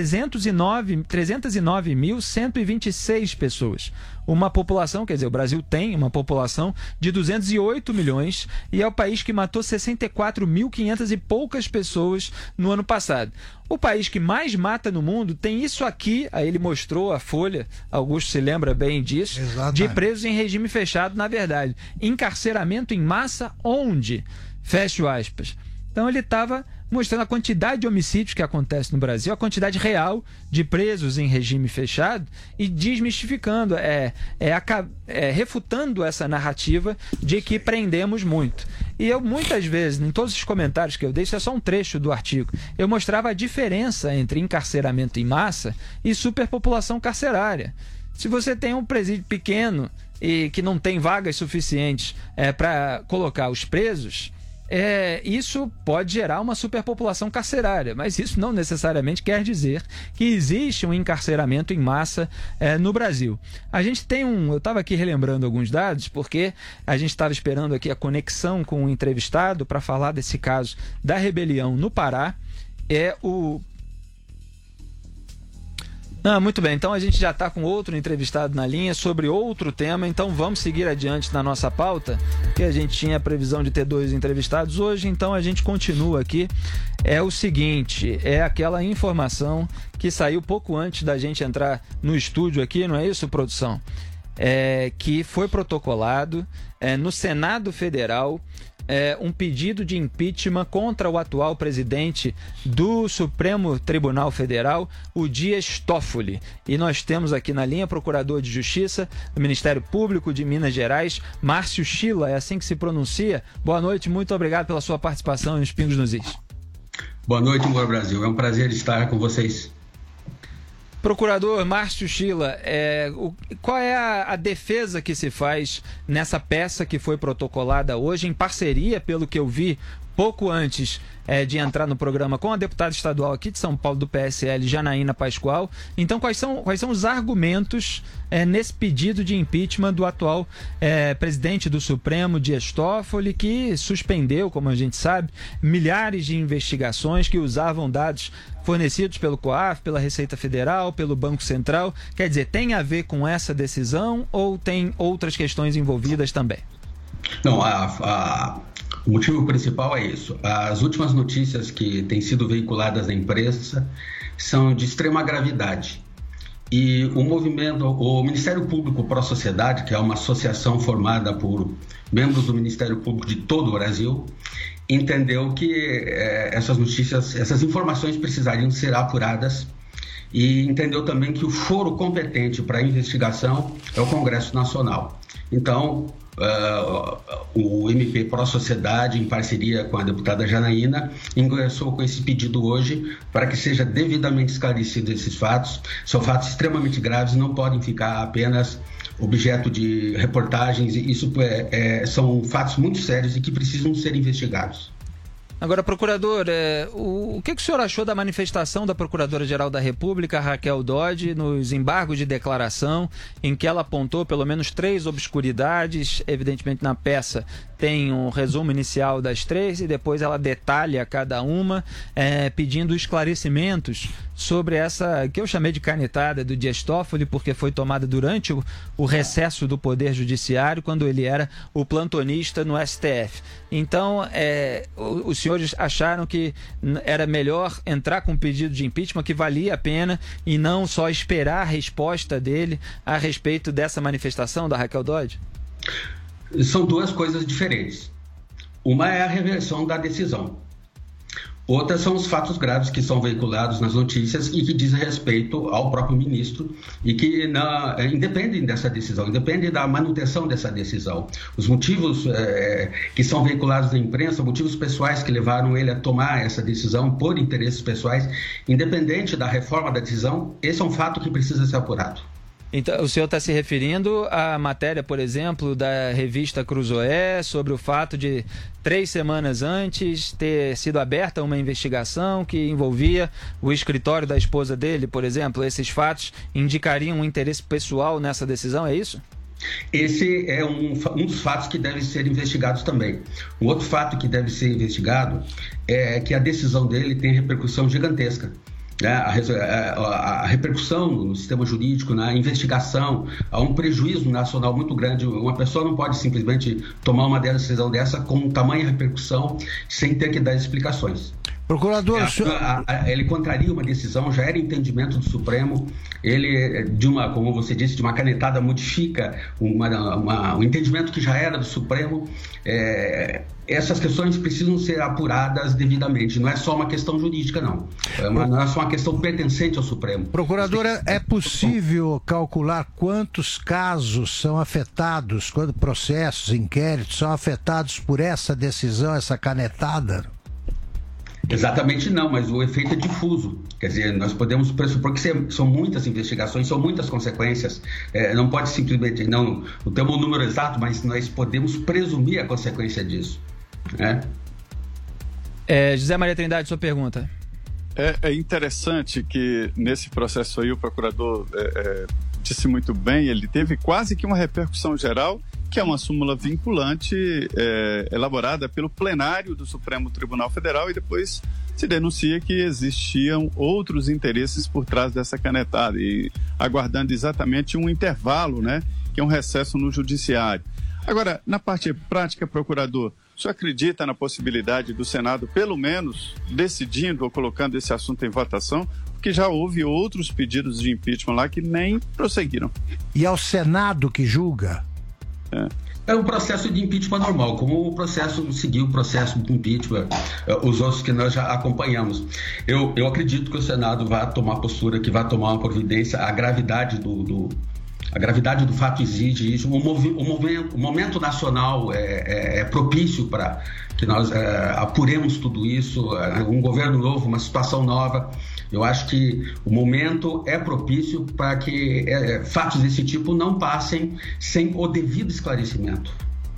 309.126 pessoas. Uma população, quer dizer, o Brasil tem uma população de 208 milhões e é o país que matou 64.500 e poucas pessoas no ano passado. O país que mais mata no mundo tem isso aqui, aí ele mostrou a folha, Augusto se lembra bem disso, de presos em regime fechado, na verdade. Encarceramento em massa onde? Fecho aspas. Então ele estava mostrando a quantidade de homicídios que acontece no Brasil, a quantidade real de presos em regime fechado e desmistificando, refutando essa narrativa de que prendemos muito. E eu muitas vezes, em todos os comentários que eu dei, isso é só um trecho do artigo, eu mostrava a diferença entre encarceramento em massa e superpopulação carcerária. Se você tem um presídio pequeno e que não tem vagas suficientes para colocar os presos, isso pode gerar uma superpopulação carcerária, mas isso não necessariamente quer dizer que existe um encarceramento em massa no Brasil. A gente tem eu estava aqui relembrando alguns dados, porque a gente estava esperando aqui a conexão com o entrevistado para falar desse caso da rebelião no Pará. O Muito bem, então a gente já está com outro entrevistado na linha sobre outro tema, então vamos seguir adiante na nossa pauta, que a gente tinha a previsão de ter 2 entrevistados hoje, então a gente continua aqui. É o seguinte, é aquela informação que saiu pouco antes da gente entrar no estúdio aqui, não é isso, produção? Que foi protocolado no Senado Federal um pedido de impeachment contra o atual presidente do Supremo Tribunal Federal, o Dias Toffoli. E nós temos aqui na linha Procurador de Justiça do Ministério Público de Minas Gerais, Márcio Schiller, é assim que se pronuncia. Boa noite, muito obrigado pela sua participação em Os Pingos nos Is. Boa noite, Moura Brasil. É um prazer estar com vocês. Procurador Márcio Schiller, qual é a defesa que se faz nessa peça que foi protocolada hoje, em parceria, pelo que eu vi, pouco antes de entrar no programa, com a deputada estadual aqui de São Paulo do PSL, Janaína Pascoal? Então, quais são os argumentos nesse pedido de impeachment do atual presidente do Supremo, Dias Toffoli, que suspendeu, como a gente sabe, milhares de investigações que usavam dados fornecidos pelo COAF, pela Receita Federal, pelo Banco Central? Quer dizer, tem a ver com essa decisão ou tem outras questões envolvidas também? Não, o motivo principal é isso. As últimas notícias que têm sido veiculadas na imprensa são de extrema gravidade. E o Ministério Público Pró-Sociedade, que é uma associação formada por membros do Ministério Público de todo o Brasil, entendeu que essas informações precisariam ser apuradas, e entendeu também que o foro competente para a investigação é o Congresso Nacional. Então, o MP Pró-Sociedade, em parceria com a deputada Janaína, ingressou com esse pedido hoje para que seja devidamente esclarecido esses fatos. São fatos extremamente graves, não podem ficar apenas objeto de reportagens. Isso são fatos muito sérios e que precisam ser investigados. Agora, procurador, o que o senhor achou da manifestação da Procuradora-Geral da República, Raquel Dodge, nos embargos de declaração, em que ela apontou pelo menos 3 obscuridades? Evidentemente, na peça tem um resumo inicial das 3 e depois ela detalha cada uma, pedindo esclarecimentos sobre essa, que eu chamei de canetada do Dias Toffoli, porque foi tomada durante o recesso do Poder Judiciário, quando ele era o plantonista no STF. Então, os senhores acharam que era melhor entrar com um pedido de impeachment, que valia a pena, e não só esperar a resposta dele a respeito dessa manifestação da Raquel Dodge? São 2 coisas diferentes. Uma é a reversão da decisão. Outras são os fatos graves que são veiculados nas notícias e que dizem respeito ao próprio ministro e que independem dessa decisão, independem da manutenção dessa decisão. Os motivos que são veiculados na imprensa, motivos pessoais que levaram ele a tomar essa decisão por interesses pessoais, independente da reforma da decisão, esse é um fato que precisa ser apurado. Então, o senhor está se referindo à matéria, por exemplo, da revista Cruzoé, sobre o fato de 3 semanas antes ter sido aberta uma investigação que envolvia o escritório da esposa dele, por exemplo. Esses fatos indicariam um interesse pessoal nessa decisão, é isso? Esse é um dos fatos que devem ser investigados também. Um outro fato que deve ser investigado é que a decisão dele tem repercussão gigantesca. A repercussão no sistema jurídico, na investigação, há um prejuízo nacional muito grande. Uma pessoa não pode simplesmente tomar uma decisão dessa com tamanha repercussão sem ter que dar explicações. Procurador, ele contraria uma decisão, já era entendimento do Supremo, ele, como você disse, de uma canetada modifica um entendimento que já era do Supremo. Essas questões precisam ser apuradas devidamente, não é só uma questão jurídica, não. Não é só uma questão pertencente ao Supremo. Procuradora, é possível calcular quantos casos são afetados, quantos processos, inquéritos são afetados por essa decisão, essa canetada? Exatamente não, mas o efeito é difuso. Quer dizer, nós podemos pressupor que são muitas investigações, são muitas consequências. Não pode simplesmente, não temos um número exato, mas nós podemos presumir a consequência disso. José Maria Trindade, sua pergunta. É interessante que nesse processo aí o procurador disse muito bem, ele teve quase que uma repercussão geral, que é uma súmula vinculante elaborada pelo plenário do Supremo Tribunal Federal e depois se denuncia que existiam outros interesses por trás dessa canetada e aguardando exatamente um intervalo, né, que é um recesso no judiciário. Agora, na parte prática, procurador, o senhor acredita na possibilidade do Senado, pelo menos, decidindo ou colocando esse assunto em votação? Porque já houve outros pedidos de impeachment lá que nem prosseguiram. E é o Senado que julga? É um processo de impeachment normal, como o processo seguiu o processo de impeachment, os outros que nós já acompanhamos. Eu acredito que o Senado vai tomar postura, que vai tomar uma providência. A gravidade do fato exige isso. O momento nacional é propício para que nós apuremos tudo isso, um governo novo, uma situação nova. Eu acho que o momento é propício para que fatos desse tipo não passem sem o devido esclarecimento.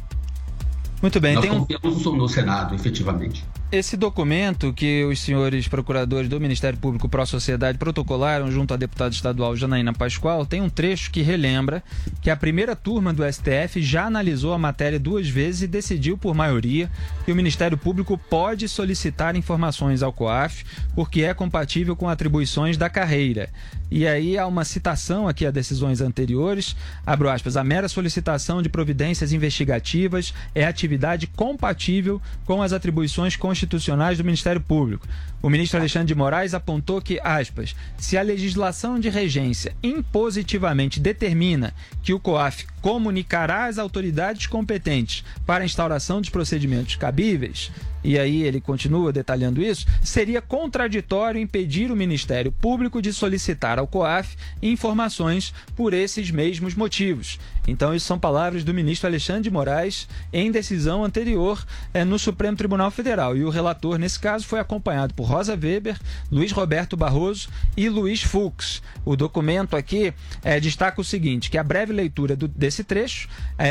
Muito bem. Nós confiamos no Senado, efetivamente. Esse documento que os senhores procuradores do Ministério Público Pró-Sociedade protocolaram junto à deputada estadual Janaína Pascoal tem um trecho que relembra que a primeira turma do STF já analisou a matéria 2 vezes e decidiu por maioria que o Ministério Público pode solicitar informações ao COAF porque é compatível com atribuições da carreira. E aí há uma citação aqui a decisões anteriores, abro aspas, a mera solicitação de providências investigativas é atividade compatível com as atribuições constitucionais do Ministério Público. O ministro Alexandre de Moraes apontou que, aspas, se a legislação de regência impositivamente determina que o COAF comunicará às autoridades competentes para a instauração dos procedimentos cabíveis, e aí ele continua detalhando isso, seria contraditório impedir o Ministério Público de solicitar ao COAF informações por esses mesmos motivos. Então, isso são palavras do ministro Alexandre de Moraes em decisão anterior no Supremo Tribunal Federal. E o relator, nesse caso, foi acompanhado por Rosa Weber, Luiz Roberto Barroso e Luiz Fux. O documento aqui destaca o seguinte, que a breve leitura desse trecho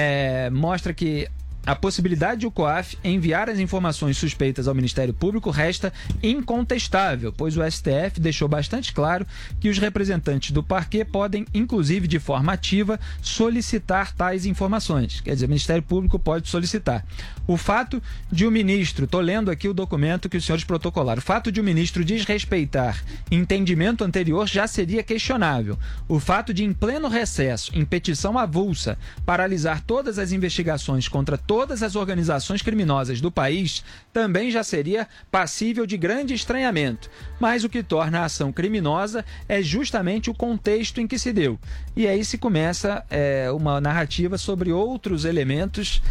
mostra que a possibilidade de o COAF enviar as informações suspeitas ao Ministério Público resta incontestável, pois o STF deixou bastante claro que os representantes do parquê podem, inclusive de forma ativa, solicitar tais informações. Quer dizer, o Ministério Público pode solicitar. O fato de o ministro, estou lendo aqui o documento que os senhores protocolaram, o fato de o ministro desrespeitar entendimento anterior já seria questionável. O fato de, em pleno recesso, em petição avulsa, paralisar todas as investigações contra todas as organizações criminosas do país também já seria passível de grande estranhamento. Mas o que torna a ação criminosa é justamente o contexto em que se deu. E aí se começa uma narrativa sobre outros elementos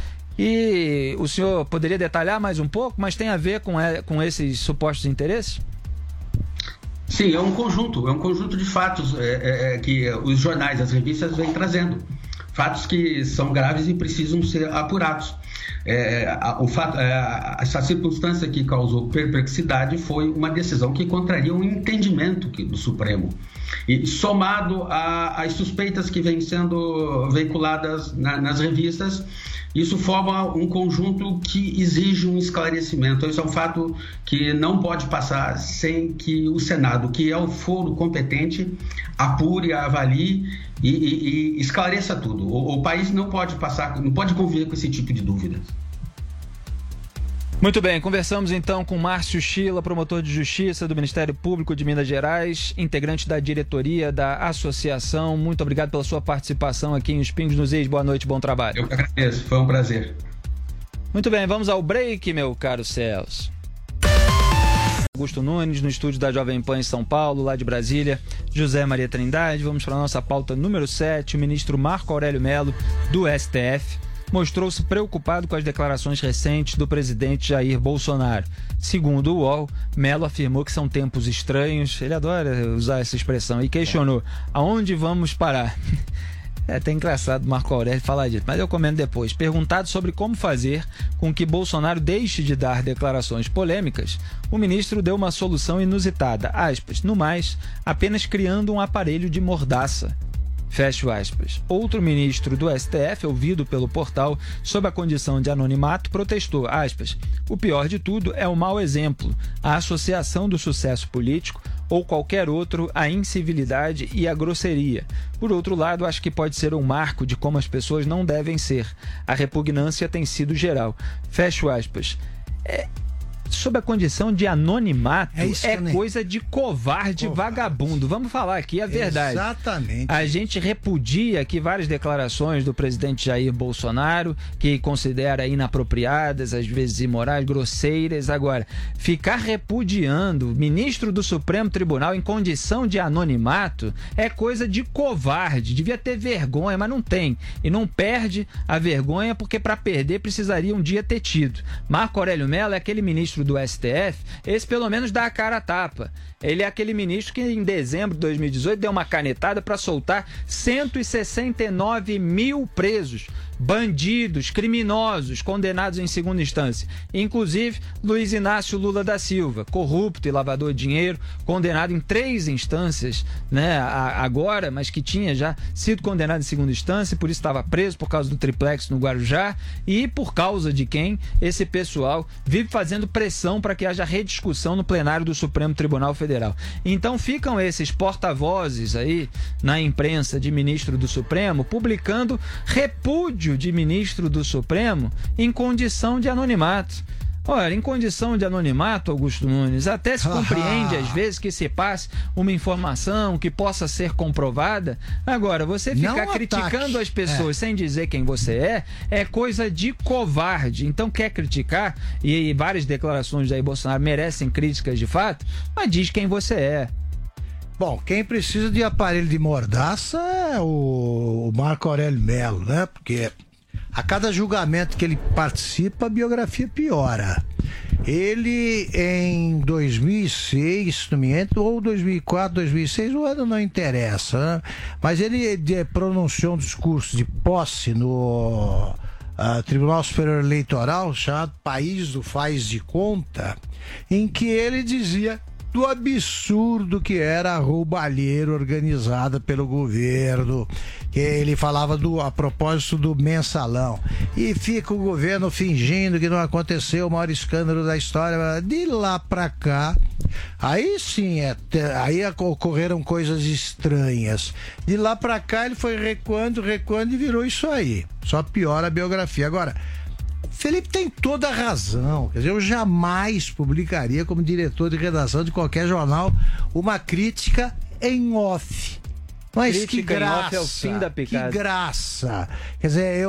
e o senhor poderia detalhar mais um pouco, mas tem a ver com esses supostos interesses? Sim, é um conjunto de fatos que os jornais, as revistas vêm trazendo. Fatos que são graves e precisam ser apurados. Essa circunstância que causou perplexidade foi uma decisão que contraria o entendimento do Supremo. E somado às suspeitas que vêm sendo veiculadas nas revistas, isso forma um conjunto que exige um esclarecimento. Esse é um fato que não pode passar sem que o Senado, que é o foro competente, apure, avalie e esclareça tudo. O país não pode conviver com esse tipo de dúvidas. Muito bem, conversamos então com Márcio Schiller, promotor de justiça do Ministério Público de Minas Gerais, integrante da diretoria da associação. Muito obrigado pela sua participação aqui em Os Pingos nos Is. Boa noite, bom trabalho. Eu que agradeço, foi um prazer. Muito bem, vamos ao break, meu caro Celso. Augusto Nunes, no estúdio da Jovem Pan em São Paulo, lá de Brasília, José Maria Trindade. Vamos para a nossa pauta número 7, o ministro Marco Aurélio Mello, do STF, mostrou-se preocupado com as declarações recentes do presidente Jair Bolsonaro. Segundo o UOL, Mello afirmou que são tempos estranhos, ele adora usar essa expressão, e questionou aonde vamos parar. É até engraçado Marco Aurélio falar disso, mas eu comento depois. Perguntado sobre como fazer com que Bolsonaro deixe de dar declarações polêmicas, o ministro deu uma solução inusitada, aspas, no mais, apenas criando um aparelho de mordaça. Fecho aspas. Outro ministro do STF, ouvido pelo portal sob a condição de anonimato, protestou, aspas, o pior de tudo é o mau exemplo, a associação do sucesso político ou qualquer outro à incivilidade e à grosseria. Por outro lado, acho que pode ser um marco de como as pessoas não devem ser. A repugnância tem sido geral. Fecho aspas. sob a condição de anonimato, coisa de covarde, vagabundo. Vamos falar aqui a verdade. Exatamente. A gente repudia aqui várias declarações do presidente Jair Bolsonaro, que considera inapropriadas, às vezes imorais, grosseiras. Agora, ficar repudiando o ministro do Supremo Tribunal em condição de anonimato é coisa de covarde. Devia ter vergonha, mas não tem. E não perde a vergonha porque para perder precisaria um dia ter tido. Marco Aurélio Mello é aquele ministro do STF, esse pelo menos dá a cara a tapa. Ele é aquele ministro que em dezembro de 2018 deu uma canetada para soltar 169 mil presos, bandidos, criminosos, condenados em segunda instância. Inclusive, Luiz Inácio Lula da Silva, corrupto e lavador de dinheiro, condenado em 3 instâncias, né, agora, mas que tinha já sido condenado em segunda instância, por isso estava preso por causa do triplex no Guarujá e por causa de quem esse pessoal vive fazendo pressão para que haja rediscussão no plenário do Supremo Tribunal Federal. Então ficam esses porta-vozes aí na imprensa de ministro do Supremo publicando repúdio de ministro do Supremo em condição de anonimato. Olha, em condição de anonimato, Augusto Nunes, até se compreende às vezes que se passe uma informação que possa ser comprovada. Agora, você ficar criticando as pessoas sem dizer quem você é coisa de covarde. Então quer criticar, e várias declarações de Jair Bolsonaro merecem críticas de fato, mas diz quem você é. Bom, quem precisa de aparelho de mordaça é o Marco Aurélio Mello, né? Porque a cada julgamento que ele participa, a biografia piora. Ele, em 2006, se não me engano, ou 2004, 2006, o ano não interessa, né? Mas ele pronunciou um discurso de posse no Tribunal Superior Eleitoral, chamado País do Faz de Conta, em que ele dizia do absurdo que era a roubalheira organizada pelo governo, que ele falava a propósito do mensalão, e fica o governo fingindo que não aconteceu o maior escândalo da história. De lá pra cá, aí sim, aí ocorreram coisas estranhas. De lá pra cá ele foi recuando e virou isso aí. Só piora a biografia. Agora, Felipe tem toda a razão. Quer dizer, eu jamais publicaria como diretor de redação de qualquer jornal uma crítica em off. Mas crítica que graça, em off é o fim da picada. Que graça. Quer dizer,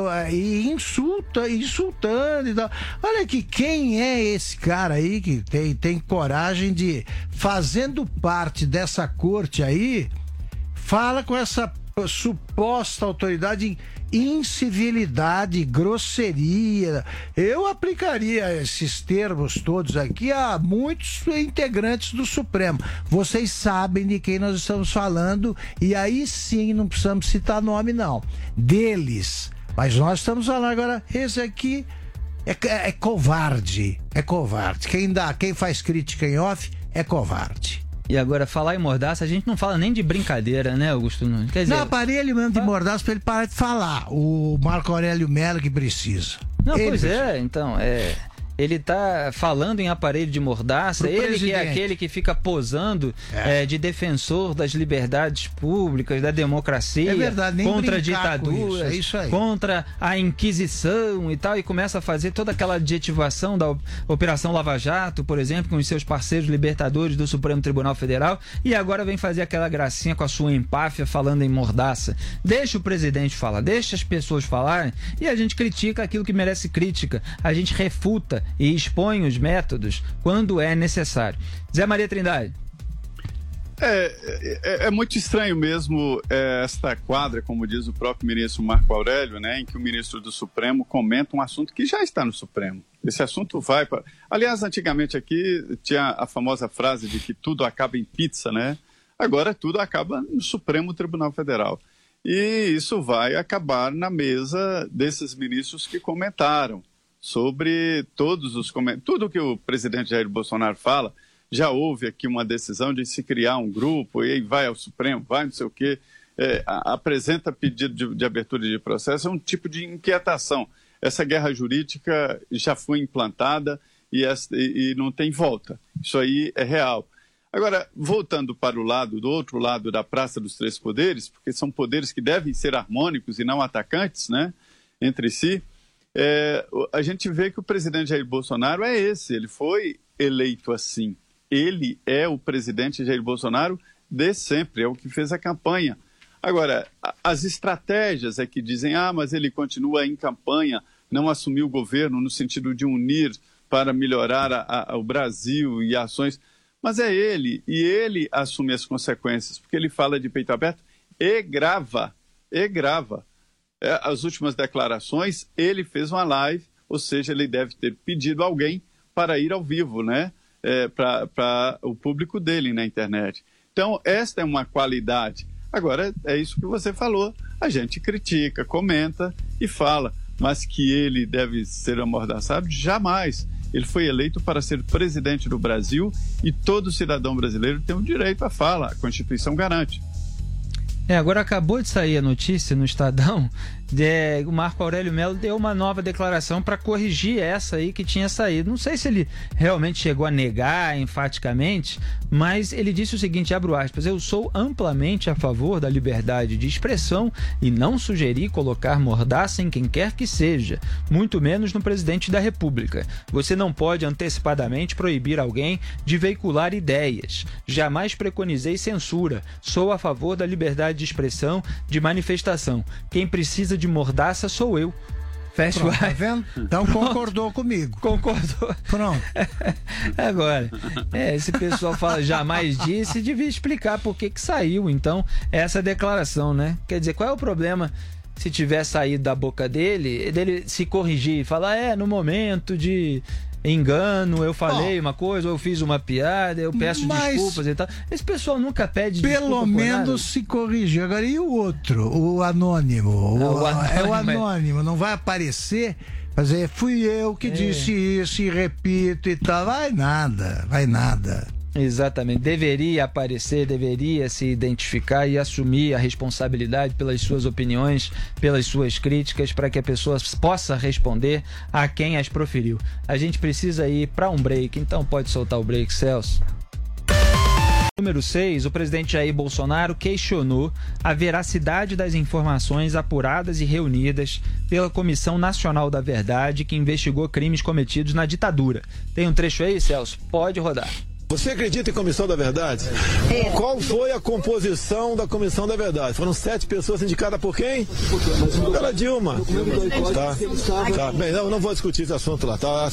insultando e tal. Olha que quem é esse cara aí que tem coragem de, fazendo parte dessa corte aí, fala com essa suposta autoridade incivilidade, grosseria. Eu aplicaria esses termos todos aqui a muitos integrantes do Supremo. Vocês sabem de quem nós estamos falando e aí sim não precisamos citar nome não, deles. Mas nós estamos falando agora, esse aqui é covarde, quem faz crítica em off é covarde. E agora, falar em mordaça, a gente não fala nem de brincadeira, né, Augusto Nunes? Quer dizer, não, aparelho mesmo de mordaça pra ele parar de falar. O Marco Aurélio Mello que precisa. Não, pois é, então, ele tá falando em aparelho de mordaça, ele que é aquele que fica posando de defensor das liberdades públicas, da democracia, contra a ditadura, contra a Inquisição e tal, e começa a fazer toda aquela adjetivação da Operação Lava Jato, por exemplo, com os seus parceiros libertadores do Supremo Tribunal Federal, e agora vem fazer aquela gracinha com a sua empáfia falando em mordaça. Deixa o presidente falar, deixa as pessoas falarem, e a gente critica aquilo que merece crítica, a gente refuta e expõe os métodos quando é necessário. Zé Maria Trindade. É muito estranho mesmo esta quadra, como diz o próprio ministro Marco Aurélio, né, em que o ministro do Supremo comenta um assunto que já está no Supremo. Esse assunto vai para... Aliás, antigamente aqui tinha a famosa frase de que tudo acaba em pizza, né? Agora tudo acaba no Supremo Tribunal Federal. E isso vai acabar na mesa desses ministros que comentaram sobre tudo que o presidente Jair Bolsonaro fala. Já houve aqui uma decisão de se criar um grupo e aí vai ao Supremo, vai não sei o quê, apresenta pedido de abertura de processo, é um tipo de inquietação. Essa guerra jurídica já foi implantada e não tem volta. Isso aí é real. Agora, voltando para do outro lado da Praça dos Três Poderes, porque são poderes que devem ser harmônicos e não atacantes, né, entre si, A gente vê que o presidente Jair Bolsonaro é esse, ele foi eleito assim. Ele é o presidente Jair Bolsonaro de sempre, é o que fez a campanha. Agora, as estratégias é que dizem, mas ele continua em campanha, não assumiu o governo no sentido de unir para melhorar o Brasil e ações. Mas é ele, e ele assume as consequências, porque ele fala de peito aberto e grava. As últimas declarações, ele fez uma live, ou seja, ele deve ter pedido alguém para ir ao vivo, né? Para o público dele na internet. Então, esta é uma qualidade. Agora, é isso que você falou, a gente critica, comenta e fala, mas que ele deve ser amordaçado, jamais. Ele foi eleito para ser presidente do Brasil e todo cidadão brasileiro tem o direito à fala, a Constituição garante. Agora acabou de sair a notícia no Estadão, o Marco Aurélio Mello deu uma nova declaração para corrigir essa aí que tinha saído. Não sei se ele realmente chegou a negar enfaticamente, mas ele disse o seguinte, abro aspas, eu sou amplamente a favor da liberdade de expressão e não sugeri colocar mordaça em quem quer que seja, muito menos no presidente da República. Você não pode antecipadamente proibir alguém de veicular ideias. Jamais preconizei censura. Sou a favor da liberdade de expressão, de manifestação. Quem precisa de mordaça sou eu. Fecha o ar. Tá vendo? Então concordou comigo. Concordou. Pronto. Agora, esse pessoal fala jamais disse, devia explicar por que saiu, então, essa declaração, né? Quer dizer, qual é o problema se tiver saído da boca dele se corrigir e falar, no momento de engano, eu falei uma coisa, ou eu fiz uma piada, eu peço desculpas e tal. Esse pessoal nunca pede desculpa. Pelo menos se corrigir. Agora, e o outro? O anônimo? O anônimo, não vai aparecer, fazer, fui eu que disse isso e repito e tal. Vai nada. Exatamente, deveria aparecer, deveria se identificar e assumir a responsabilidade pelas suas opiniões, pelas suas críticas, para que a pessoa possa responder a quem as proferiu. A gente precisa ir para um break, então pode soltar o break, Celso. Número 6, o presidente Jair Bolsonaro questionou a veracidade das informações apuradas e reunidas pela Comissão Nacional da Verdade, que investigou crimes cometidos na ditadura. Tem um trecho aí, Celso? Pode rodar. Você acredita em Comissão da Verdade? Qual foi a composição da Comissão da Verdade? Foram 7 pessoas indicadas por quem? Pela Dilma. Tá. Bem, não vou discutir esse assunto lá. Tá?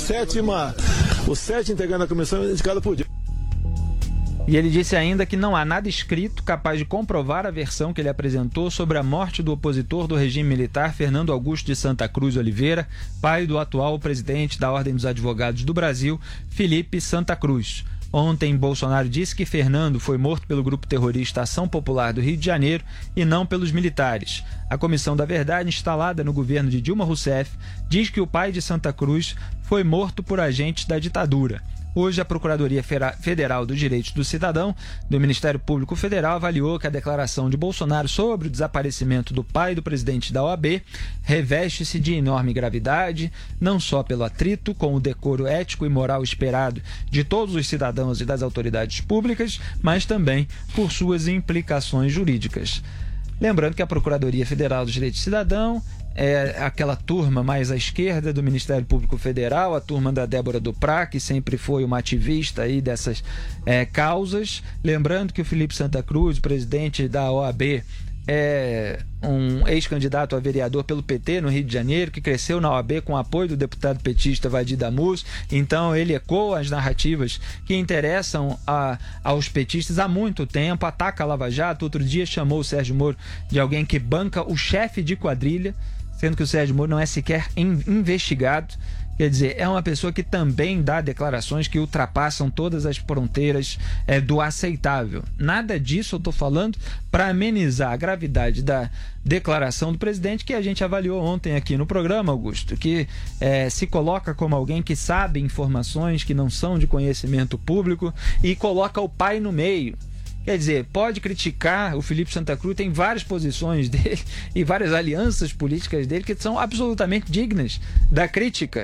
Os 7 integrantes da comissão indicados por Dilma. E ele disse ainda que não há nada escrito capaz de comprovar a versão que ele apresentou sobre a morte do opositor do regime militar, Fernando Augusto de Santa Cruz Oliveira, pai do atual presidente da Ordem dos Advogados do Brasil, Felipe Santa Cruz. Ontem, Bolsonaro disse que Fernando foi morto pelo grupo terrorista Ação Popular do Rio de Janeiro e não pelos militares. A Comissão da Verdade, instalada no governo de Dilma Rousseff, diz que o pai de Santa Cruz foi morto por agentes da ditadura. Hoje, a Procuradoria Federal dos Direitos do Cidadão do Ministério Público Federal avaliou que a declaração de Bolsonaro sobre o desaparecimento do pai do presidente da OAB reveste-se de enorme gravidade, não só pelo atrito com o decoro ético e moral esperado de todos os cidadãos e das autoridades públicas, mas também por suas implicações jurídicas. Lembrando que a Procuradoria Federal dos Direitos do Cidadão é aquela turma mais à esquerda do Ministério Público Federal, a turma da Débora Duprá, que sempre foi uma ativista aí dessas causas. Lembrando que o Felipe Santa Cruz, presidente da OAB, é um ex-candidato a vereador pelo PT no Rio de Janeiro, que cresceu na OAB com o apoio do deputado petista Vadir Damus. Então ele ecoa as narrativas que interessam aos petistas há muito tempo, ataca a Lava Jato. Outro dia chamou o Sérgio Moro de alguém que banca o chefe de quadrilha, sendo que o Sérgio Moro não é sequer investigado. Quer dizer, é uma pessoa que também dá declarações que ultrapassam todas as fronteiras do aceitável. Nada disso eu estou falando para amenizar a gravidade da declaração do presidente, que a gente avaliou ontem aqui no programa, Augusto, que se coloca como alguém que sabe informações que não são de conhecimento público e coloca o pai no meio. Quer dizer, pode criticar o Felipe Santa Cruz, tem várias posições dele e várias alianças políticas dele que são absolutamente dignas da crítica.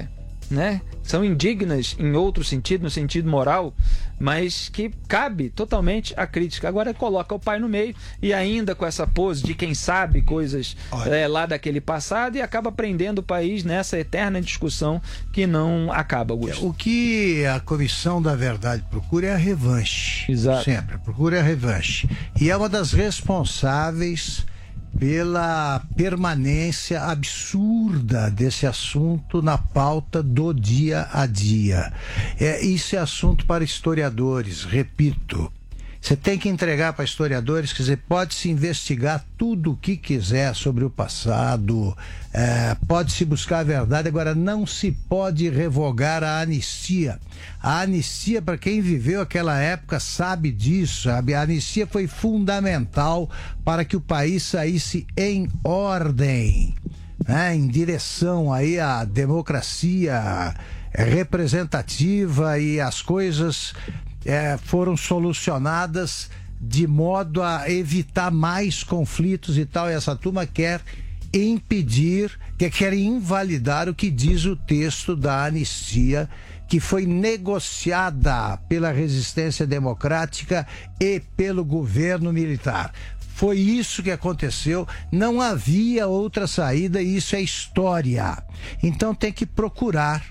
né? São indignas em outro sentido, no sentido moral, mas que cabe totalmente a crítica. Agora coloca o pai no meio e ainda com essa pose de quem sabe coisas lá daquele passado e acaba prendendo o país nessa eterna discussão que não acaba, Augusto. O que a Comissão da Verdade procura é a revanche. Exato. Sempre procura a revanche. E é uma das responsáveis pela permanência absurda desse assunto na pauta do dia a dia. Isso é assunto para historiadores, repito. Você tem que entregar para historiadores, quer dizer, pode-se investigar tudo o que quiser sobre o passado, pode-se buscar a verdade, agora não se pode revogar a anistia. A anistia, para quem viveu aquela época, sabe disso, sabe? A anistia foi fundamental para que o país saísse em ordem, né? Em direção aí à democracia representativa, e as coisas foram solucionadas de modo a evitar mais conflitos e tal. E essa turma quer impedir, quer invalidar o que diz o texto da anistia, que foi negociada pela resistência democrática e pelo governo militar. Foi isso que aconteceu, não havia outra saída, e isso é história. Então tem que procurar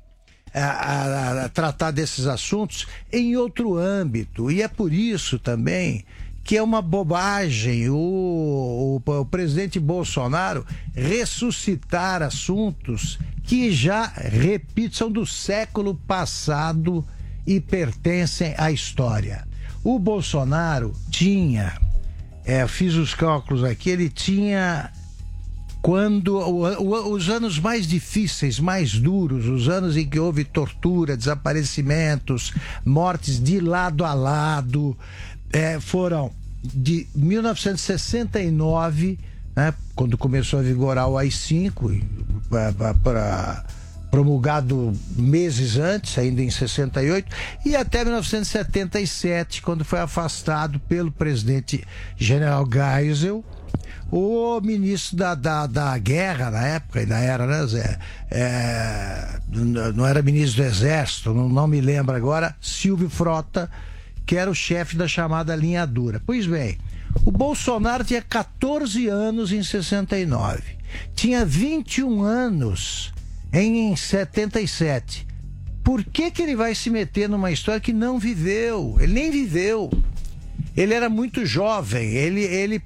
a tratar desses assuntos em outro âmbito, e é por isso também que é uma bobagem o presidente Bolsonaro ressuscitar assuntos que já, repito, são do século passado e pertencem à história. O Bolsonaro tinha, fiz os cálculos aqui, ele tinha, quando os anos mais difíceis, mais duros, os anos em que houve tortura, desaparecimentos, mortes de lado a lado, foram de 1969, né, quando começou a vigorar o AI-5, promulgado meses antes, ainda em 68, e até 1977, quando foi afastado pelo presidente General Geisel, o ministro da guerra na época, ainda era, né, Zé? Não era ministro do Exército, não me lembro agora, Silvio Frota, que era o chefe da chamada linha dura. Pois bem, o Bolsonaro tinha 14 anos em 69, tinha 21 anos em 77. Por que ele vai se meter numa história que não viveu? Ele nem viveu. Ele era muito jovem, ele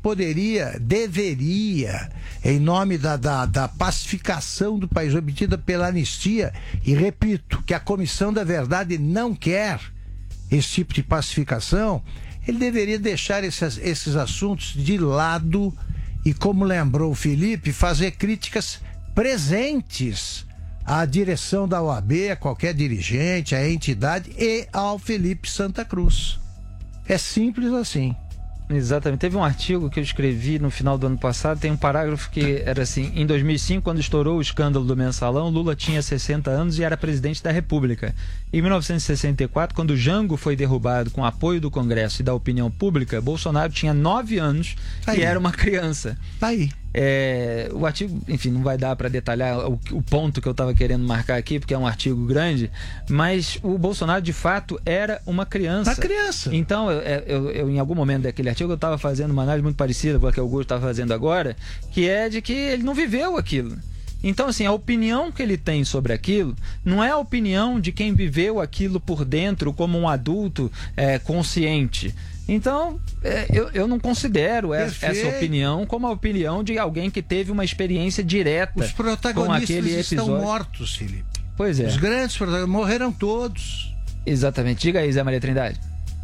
deveria, em nome da pacificação do país obtida pela anistia, e repito, que a Comissão da Verdade não quer esse tipo de pacificação, ele deveria deixar esses assuntos de lado e, como lembrou o Felipe, fazer críticas presentes à direção da OAB, a qualquer dirigente, à entidade e ao Felipe Santa Cruz. É simples assim. Exatamente. Teve um artigo que eu escrevi no final do ano passado, tem um parágrafo que era assim: em 2005, quando estourou o escândalo do Mensalão, Lula tinha 60 anos e era presidente da República. Em 1964, quando Jango foi derrubado com apoio do Congresso e da opinião pública, Bolsonaro tinha 9 anos e era uma criança. Tá aí. O artigo, enfim, não vai dar para detalhar o ponto que eu estava querendo marcar aqui, porque é um artigo grande, mas o Bolsonaro de fato era uma criança. Então, eu em algum momento daquele artigo eu estava fazendo uma análise muito parecida com a que o Augusto está fazendo agora, que é de que ele não viveu aquilo. Então, assim, a opinião que ele tem sobre aquilo não é a opinião de quem viveu aquilo por dentro como um adulto consciente. Então, eu não considero essa opinião como a opinião de alguém que teve uma experiência direta com aquele episódio. Os protagonistas estão mortos, Felipe. Pois é. Os grandes protagonistas morreram todos. Exatamente. Diga aí, Zé Maria Trindade.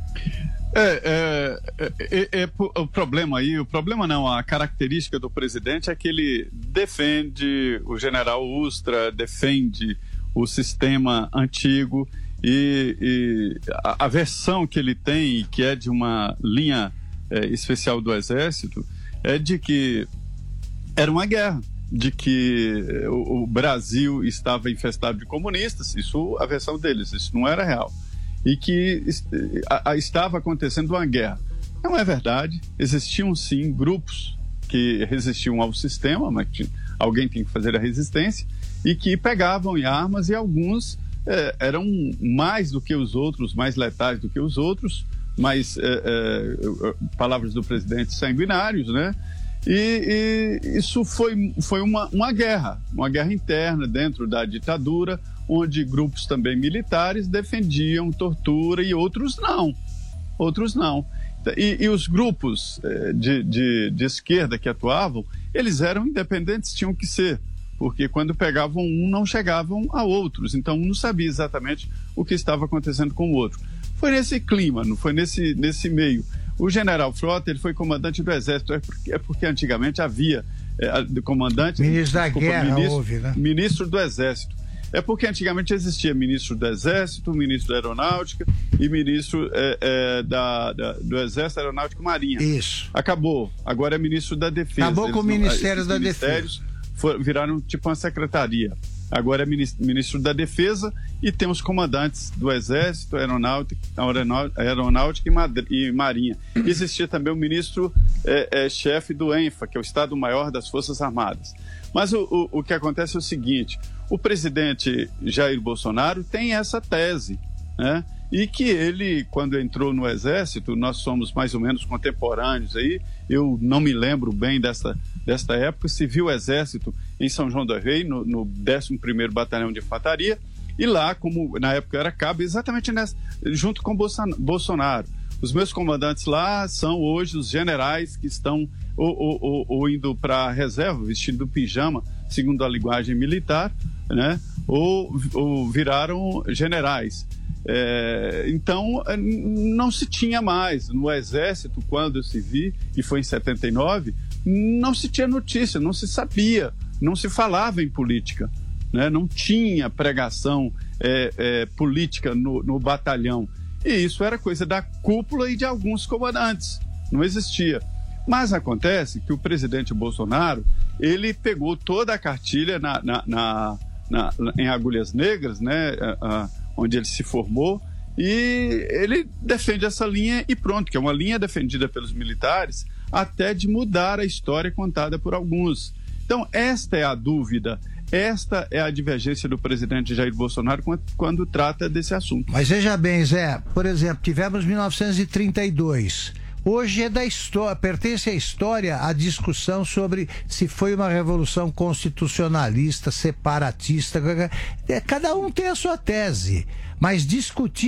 O problema aí, a característica do presidente é que ele defende o general Ustra, defende o sistema antigo, e a versão que ele tem, que é de uma linha especial do Exército, é de que era uma guerra, de que o Brasil estava infestado de comunistas, isso a versão deles, isso não era real, e que estava acontecendo uma guerra. Não é verdade, existiam sim grupos que resistiam ao sistema, mas alguém tem que fazer a resistência, e que pegavam em armas, e alguns eram mais do que os outros, mais letais do que os outros, mais, palavras do presidente, sanguinários, né? E isso foi uma guerra interna dentro da ditadura, onde grupos também militares defendiam tortura e outros não. E os grupos de esquerda que atuavam, eles eram independentes, tinham que ser, porque quando pegavam um, não chegavam a outros, então um não sabia exatamente o que estava acontecendo com o outro. Foi nesse clima, não foi nesse meio. O general Frota, ele foi comandante do Exército, porque antigamente havia comandante... Ministro da Guerra, houve, né? Ministro do Exército. É porque antigamente existia ministro do Exército, ministro da Aeronáutica e ministro do Exército, Aeronáutica e Marinha. Isso. Acabou. Agora é ministro da Defesa. Acabou com o Ministério da Defesa. Viraram tipo uma secretaria. Agora é ministro da Defesa e tem os comandantes do Exército, Aeronáutica e Marinha. Existia também o ministro chefe do ENFA, que é o Estado-Maior das Forças Armadas. Mas o que acontece é o seguinte: o presidente Jair Bolsonaro tem essa tese, né? E que ele, quando entrou no Exército, nós somos mais ou menos contemporâneos aí, eu não me lembro bem desta época, se viu o Exército em São João del Rei, no 11º Batalhão de Infantaria, e lá, como na época era cabo, exatamente junto com Bolsonaro. Os meus comandantes lá são hoje os generais que estão ou indo para a reserva, vestindo pijama, segundo a linguagem militar, né? Ou viraram generais. Então, não se tinha mais. No Exército, quando eu se vi, e foi em 79, não se tinha notícia, não se sabia, não se falava em política, né? Não tinha pregação política no batalhão. E isso era coisa da cúpula e de alguns comandantes, não existia. Mas acontece que o presidente Bolsonaro, ele pegou toda a cartilha em Agulhas Negras, né, onde ele se formou, e ele defende essa linha e pronto, que é uma linha defendida pelos militares, até de mudar a história contada por alguns. Então, esta é a dúvida, esta é a divergência do presidente Jair Bolsonaro quando trata desse assunto. Mas veja bem, Zé, por exemplo, tivemos 1932. Hoje é da história, pertence à história a discussão sobre se foi uma revolução constitucionalista, separatista. Cada um tem a sua tese. Mas discutir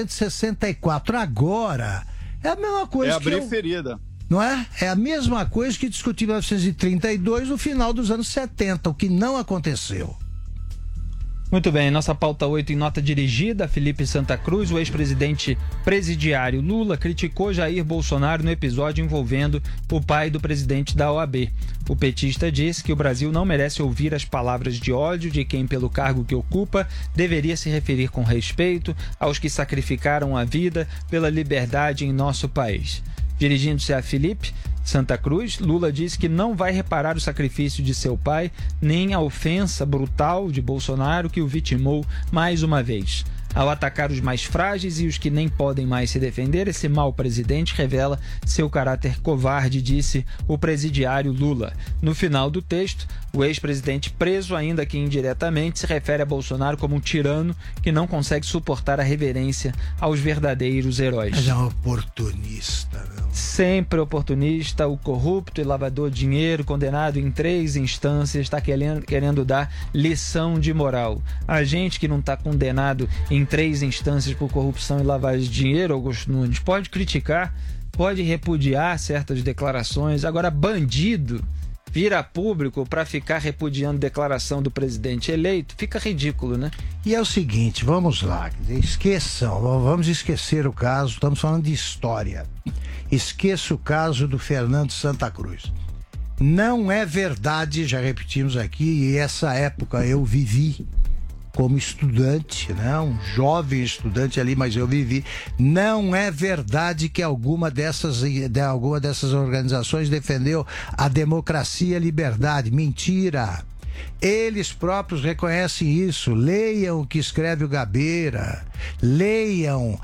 1964 agora é a mesma coisa. É abrir ferida. Não é? É a mesma coisa que discutir 1932 no final dos anos 70, o que não aconteceu. Muito bem, nossa pauta 8 em nota dirigida, Felipe Santa Cruz, o ex-presidente presidiário Lula criticou Jair Bolsonaro no episódio envolvendo o pai do presidente da OAB. O petista disse que o Brasil não merece ouvir as palavras de ódio de quem, pelo cargo que ocupa, deveria se referir com respeito aos que sacrificaram a vida pela liberdade em nosso país. Dirigindo-se a Felipe Santa Cruz, Lula disse que não vai reparar o sacrifício de seu pai, nem a ofensa brutal de Bolsonaro que o vitimou mais uma vez. Ao atacar os mais frágeis e os que nem podem mais se defender, esse mau presidente revela seu caráter covarde, disse o presidiário Lula. No final do texto, o ex-presidente preso, ainda que indiretamente, se refere a Bolsonaro como um tirano que não consegue suportar a reverência aos verdadeiros heróis. Mas é um oportunista, não? Sempre oportunista, o corrupto e lavador de dinheiro, condenado em 3 instâncias, está querendo dar lição de moral. A gente que não está condenado em 3 instâncias por corrupção e lavagem de dinheiro, Augusto Nunes, pode criticar, pode repudiar certas declarações. Agora, bandido vira público para ficar repudiando declaração do presidente eleito, fica ridículo, né? E é o seguinte, vamos lá, vamos esquecer o caso, estamos falando de história. Esqueça o caso do Fernando Santa Cruz. Não é verdade, já repetimos aqui, e essa época eu vivi como estudante, né? Um jovem estudante ali, mas eu vivi. Não é verdade que alguma dessas organizações defendeu a democracia e a liberdade. Mentira! Eles próprios reconhecem isso. Leiam o que escreve o Gabeira, leiam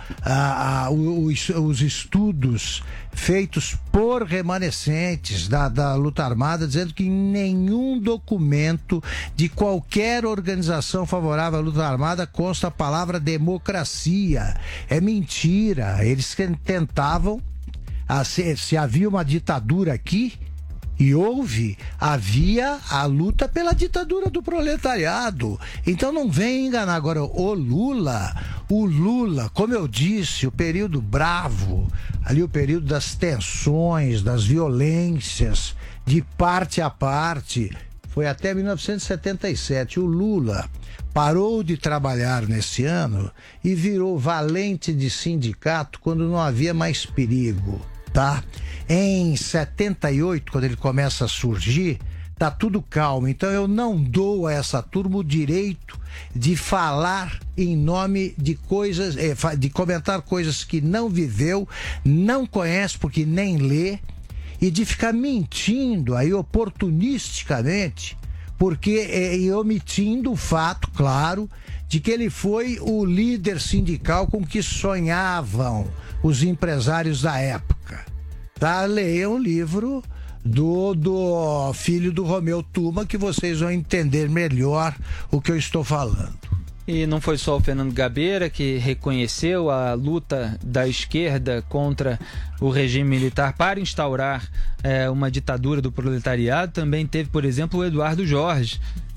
os estudos feitos por remanescentes da luta armada, dizendo que em nenhum documento de qualquer organização favorável à luta armada consta a palavra democracia. É mentira. Eles tentavam, se havia uma ditadura aqui, e havia a luta pela ditadura do proletariado. Então não vem enganar. Agora, o Lula, como eu disse, o período bravo, ali o período das tensões, das violências, de parte a parte, foi até 1977. O Lula parou de trabalhar nesse ano e virou valente de sindicato quando não havia mais perigo, tá? Em 78, quando ele começa a surgir, tá tudo calmo. Então eu não dou a essa turma o direito de falar em nome de coisas, de comentar coisas que não viveu, não conhece porque nem lê, e de ficar mentindo aí oportunisticamente, e omitindo o fato, claro, de que ele foi o líder sindical com que sonhavam os empresários da época. Tá? Leiam o livro do filho do Romeu Tuma, que vocês vão entender melhor o que eu estou falando. E não foi só o Fernando Gabeira que reconheceu a luta da esquerda contra o regime militar para instaurar uma ditadura do proletariado. Também teve, por exemplo, o Eduardo Jorge,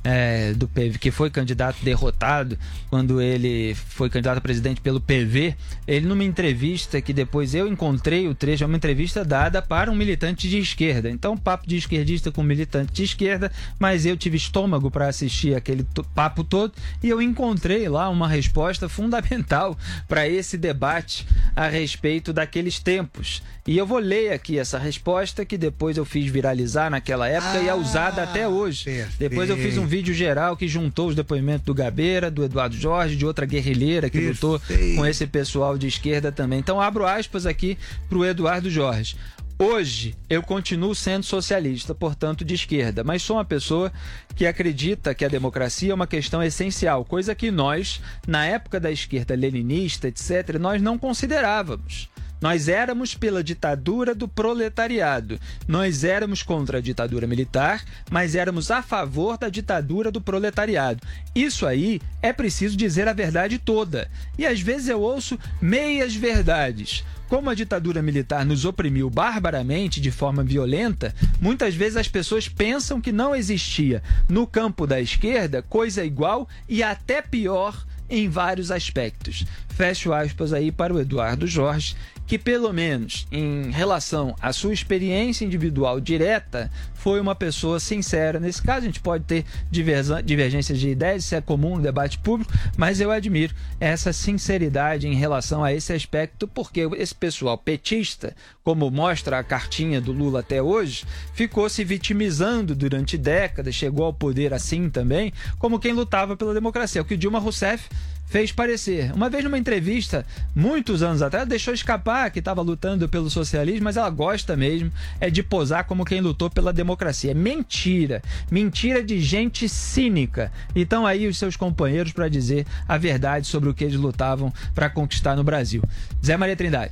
do PV, que foi candidato derrotado quando ele foi candidato a presidente pelo PV. Ele, numa entrevista que depois eu encontrei o trecho, é uma entrevista dada para um militante de esquerda. Então, papo de esquerdista com militante de esquerda, mas eu tive estômago para assistir aquele papo todo e eu encontrei lá uma resposta fundamental para esse debate a respeito daqueles tempos. E eu vou ler aqui essa resposta, que depois eu fiz viralizar naquela época e é usada até hoje. Perfeito. Depois eu fiz um vídeo geral que juntou os depoimentos do Gabeira, do Eduardo Jorge, de outra guerrilheira que lutou com esse pessoal de esquerda também. Então abro aspas aqui para o Eduardo Jorge. Hoje eu continuo sendo socialista, portanto de esquerda, mas sou uma pessoa que acredita que a democracia é uma questão essencial, coisa que nós, na época da esquerda leninista, etc., nós não considerávamos. Nós éramos pela ditadura do proletariado. Nós éramos contra a ditadura militar, mas éramos a favor da ditadura do proletariado. Isso aí é preciso dizer a verdade toda. E às vezes eu ouço meias verdades. Como a ditadura militar nos oprimiu barbaramente, de forma violenta, muitas vezes as pessoas pensam que não existia no campo da esquerda coisa igual e até pior em vários aspectos. Fecho aspas aí para o Eduardo Jorge, que pelo menos em relação à sua experiência individual direta, foi uma pessoa sincera. Nesse caso a gente pode ter divergências de ideias, isso é comum no debate público, mas eu admiro essa sinceridade em relação a esse aspecto, porque esse pessoal petista, como mostra a cartinha do Lula até hoje, ficou se vitimizando durante décadas, chegou ao poder assim também, como quem lutava pela democracia, o que Dilma Rousseff fez parecer. Uma vez numa entrevista, muitos anos atrás, deixou escapar que estava lutando pelo socialismo, mas ela gosta mesmo de posar como quem lutou pela democracia. Mentira! Mentira de gente cínica. Então aí os seus companheiros para dizer a verdade sobre o que eles lutavam para conquistar no Brasil. Zé Maria Trindade.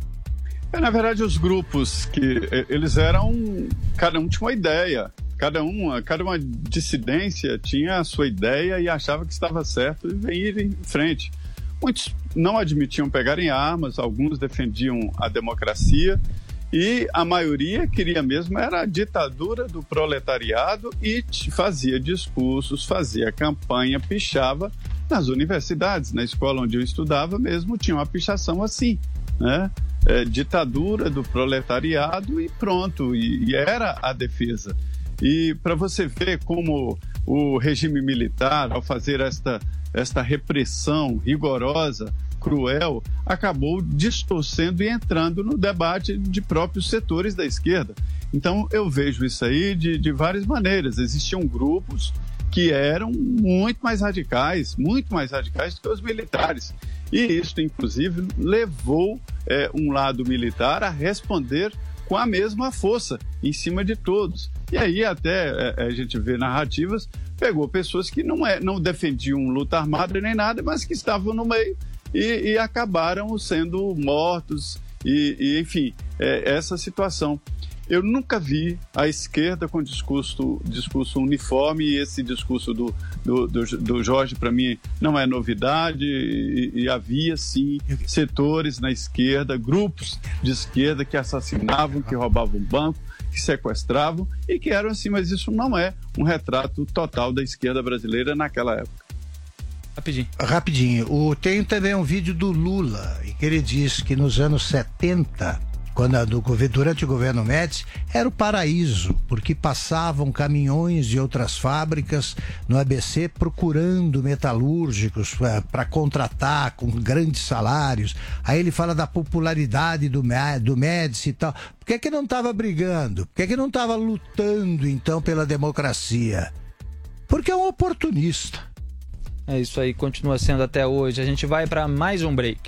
Na verdade, os grupos que eles eram, cada um tinha uma ideia. Cada uma dissidência tinha a sua ideia e achava que estava certo e ia em frente. Muitos não admitiam pegarem armas, alguns defendiam a democracia e a maioria queria mesmo era a ditadura do proletariado e fazia discursos, fazia campanha, pichava nas universidades. Na escola onde eu estudava mesmo tinha uma pichação assim, né? Ditadura do proletariado e pronto, e era a defesa. E para você ver como o regime militar, ao fazer esta repressão rigorosa, cruel, acabou distorcendo e entrando no debate de próprios setores da esquerda. Então eu vejo isso aí de várias maneiras. Existiam grupos que eram muito mais radicais do que os militares. E isso, inclusive, levou um lado militar a responder com a mesma força em cima de todos. E aí até a gente vê narrativas, pegou pessoas que não defendiam luta armada nem nada, mas que estavam no meio e acabaram sendo mortos e enfim, essa situação. Eu nunca vi a esquerda com discurso uniforme, e esse discurso do Jorge, para mim, não é novidade, e havia, sim, setores na esquerda, grupos de esquerda que assassinavam, que roubavam banco, que sequestravam, e que eram assim, mas isso não é um retrato total da esquerda brasileira naquela época. Rapidinho. Tem também um vídeo do Lula, em que ele diz que nos anos 70... durante o governo Médici, era o paraíso, porque passavam caminhões de outras fábricas no ABC procurando metalúrgicos para contratar com grandes salários. Aí ele fala da popularidade do Médici e tal. Por que não estava brigando? Por que não estava lutando, então, pela democracia? Porque é um oportunista. É isso aí, continua sendo até hoje. A gente vai para mais um break.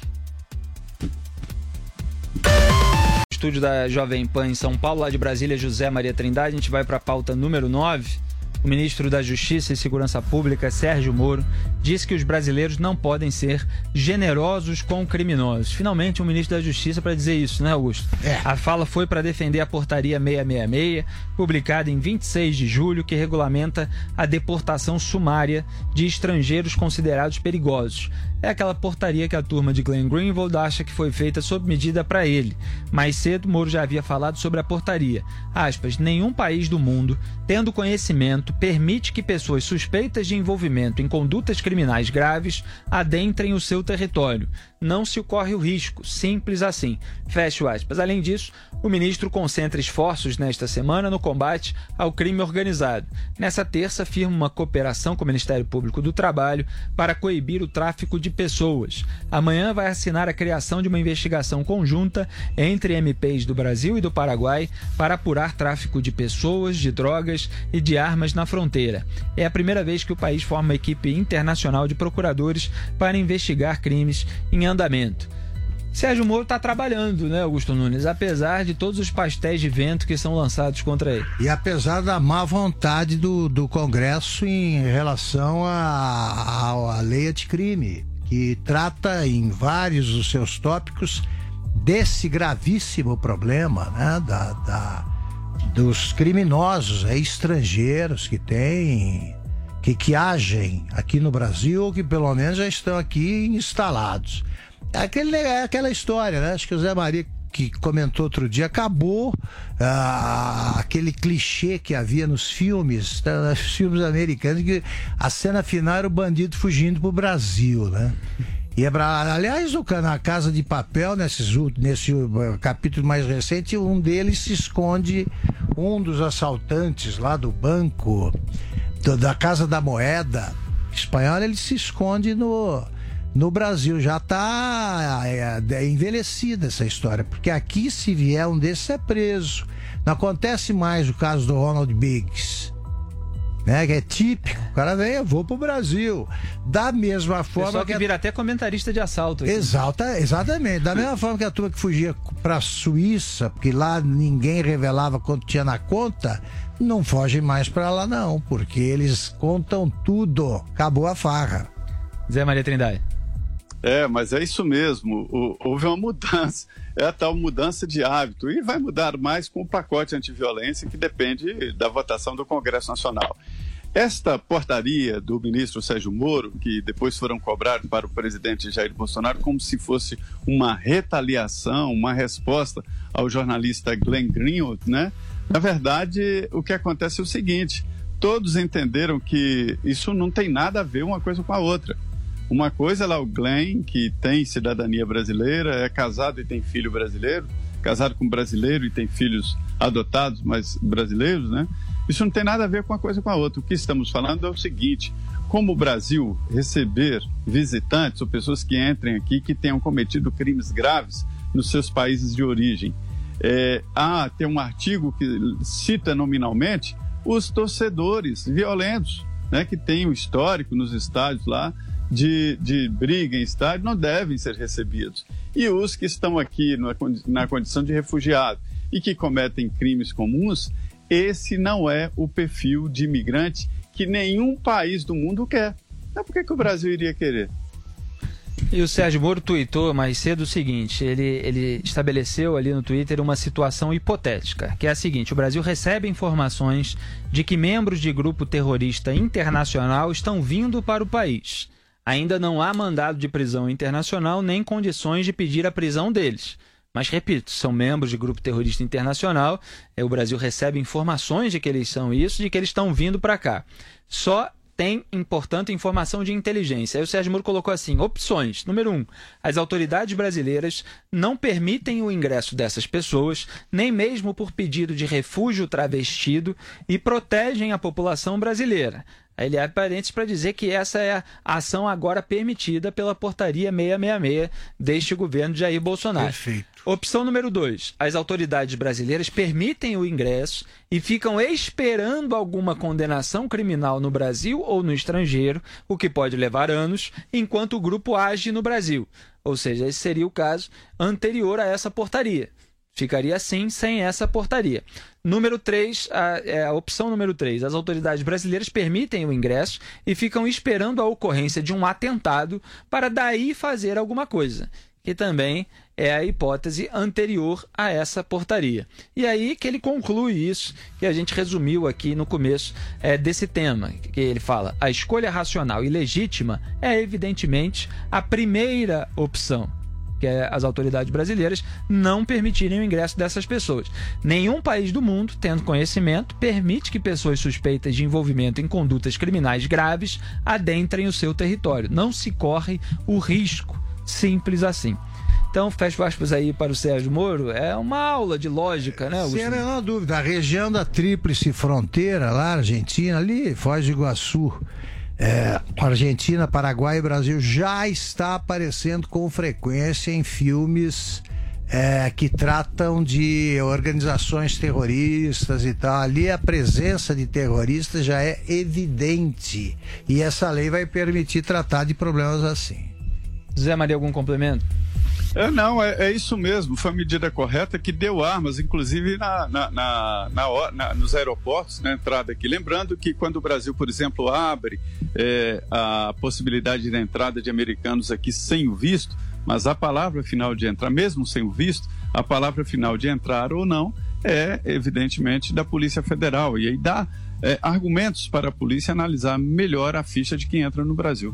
Estúdio da Jovem Pan em São Paulo, lá de Brasília, José Maria Trindade. A gente vai para a pauta número 9. O ministro da Justiça e Segurança Pública, Sérgio Moro, disse que os brasileiros não podem ser generosos com criminosos. Finalmente, um ministro da Justiça para dizer isso, né, Augusto? A fala foi para defender a portaria 666, publicada em 26 de julho, que regulamenta a deportação sumária de estrangeiros considerados perigosos. É aquela portaria que a turma de Glenn Greenwald acha que foi feita sob medida para ele. Mais cedo, Moro já havia falado sobre a portaria. Aspas, nenhum país do mundo, tendo conhecimento, permite que pessoas suspeitas de envolvimento em condutas criminais graves adentrem o seu território. Não se corre o risco, simples assim. Fecho aspas. Além disso, o ministro concentra esforços nesta semana no combate ao crime organizado. Nessa terça, firma uma cooperação com o Ministério Público do Trabalho para coibir o tráfico de pessoas. Amanhã vai assinar a criação de uma investigação conjunta entre MPs do Brasil e do Paraguai para apurar tráfico de pessoas, de drogas e de armas na fronteira. É a primeira vez que o país forma uma equipe internacional de procuradores para investigar crimes em andamento. Sérgio Moro está trabalhando, né, Augusto Nunes? Apesar de todos os pastéis de vento que são lançados contra ele. E apesar da má vontade do Congresso em relação à lei anticrime, que trata em vários dos seus tópicos desse gravíssimo problema, né, dos criminosos estrangeiros que agem aqui no Brasil, ou que pelo menos já estão aqui instalados. É aquela história, né? Acho que o Zé Maria, que comentou outro dia, acabou aquele clichê que havia nos filmes americanos, que a cena final era o bandido fugindo pro Brasil, né? Aliás, na Casa de Papel, nesse capítulo mais recente, um deles se esconde, um dos assaltantes lá do banco, da Casa da Moeda espanhola, ele se esconde no Brasil. Já está envelhecida essa história, porque aqui, se vier um desses, é preso. Não acontece mais o caso do Ronald Biggs, né, que é típico. O cara vem, eu vou pro Brasil. Da mesma forma pessoal que vira até comentarista de assalto aqui. Exatamente. Da mesma forma que a turma que fugia pra Suíça, porque lá ninguém revelava quanto tinha na conta, não foge mais pra lá não, porque eles contam tudo. Acabou a farra. Zé Maria Trindade. Mas é isso mesmo, houve uma mudança, é a tal mudança de hábito, e vai mudar mais com o pacote antiviolência, que depende da votação do Congresso Nacional. Esta portaria do ministro Sérgio Moro, que depois foram cobrados para o presidente Jair Bolsonaro como se fosse uma retaliação, uma resposta ao jornalista Glenn Greenwald, né? Na verdade, o que acontece é o seguinte, todos entenderam que isso não tem nada a ver uma coisa com a outra. Uma coisa é lá o Glenn, que tem cidadania brasileira, é casado e tem filho brasileiro, casado com brasileiro e tem filhos adotados, mas brasileiros, né? Isso não tem nada a ver com uma coisa com a outra. O que estamos falando é o seguinte, como o Brasil receber visitantes ou pessoas que entrem aqui que tenham cometido crimes graves nos seus países de origem. Tem um artigo que cita nominalmente os torcedores violentos, né, que tem um histórico nos estádios lá, de briga em estádio, não devem ser recebidos. E os que estão aqui na condição de refugiado e que cometem crimes comuns, esse não é o perfil de imigrante que nenhum país do mundo quer. Então por que o Brasil iria querer? E o Sérgio Moro tuitou mais cedo o seguinte, ele estabeleceu ali no Twitter uma situação hipotética, que é a seguinte: o Brasil recebe informações de que membros de grupo terrorista internacional estão vindo para o país. Ainda não há mandado de prisão internacional nem condições de pedir a prisão deles. Mas, repito, são membros de grupo terrorista internacional, o Brasil recebe informações de que eles são isso, de que eles estão vindo para cá. Só tem, portanto, informação de inteligência. Aí o Sérgio Moro colocou assim, opções. Número 1, as autoridades brasileiras não permitem o ingresso dessas pessoas, nem mesmo por pedido de refúgio travestido, e protegem a população brasileira. Aí ele abre parênteses para dizer que essa é a ação agora permitida pela portaria 666 deste governo de Jair Bolsonaro. Perfeito. Opção número 2. As autoridades brasileiras permitem o ingresso e ficam esperando alguma condenação criminal no Brasil ou no estrangeiro, o que pode levar anos, enquanto o grupo age no Brasil. Ou seja, esse seria o caso anterior a essa portaria. Ficaria assim, sem essa portaria. Número 3, a opção número 3. As autoridades brasileiras permitem o ingresso e ficam esperando a ocorrência de um atentado para daí fazer alguma coisa, que também é a hipótese anterior a essa portaria. E aí que ele conclui isso, que a gente resumiu aqui no começo desse tema, que ele fala: a escolha racional e legítima é evidentemente a primeira opção, que é as autoridades brasileiras não permitirem o ingresso dessas pessoas. Nenhum país do mundo, tendo conhecimento, permite que pessoas suspeitas de envolvimento em condutas criminais graves adentrem o seu território. Não se corre o risco. Simples assim. Então, fecho aspas aí para o Sérgio Moro, é uma aula de lógica, né, Augusto? Sem nenhuma dúvida. A região da tríplice fronteira, lá, Argentina, ali, Foz do Iguaçu, Argentina, Paraguai e Brasil, já está aparecendo com frequência em filmes que tratam de organizações terroristas e tal. Ali a presença de terroristas já é evidente, e essa lei vai permitir tratar de problemas assim. Zé Maria, algum complemento? Não, é isso mesmo. Foi a medida correta que deu armas, inclusive nos aeroportos, na entrada aqui. Lembrando que quando o Brasil, por exemplo, abre a possibilidade da entrada de americanos aqui sem o visto, mas a palavra final de entrar, mesmo sem o visto, a palavra final de entrar ou não é, evidentemente, da Polícia Federal. E aí dá argumentos para a polícia analisar melhor a ficha de quem entra no Brasil.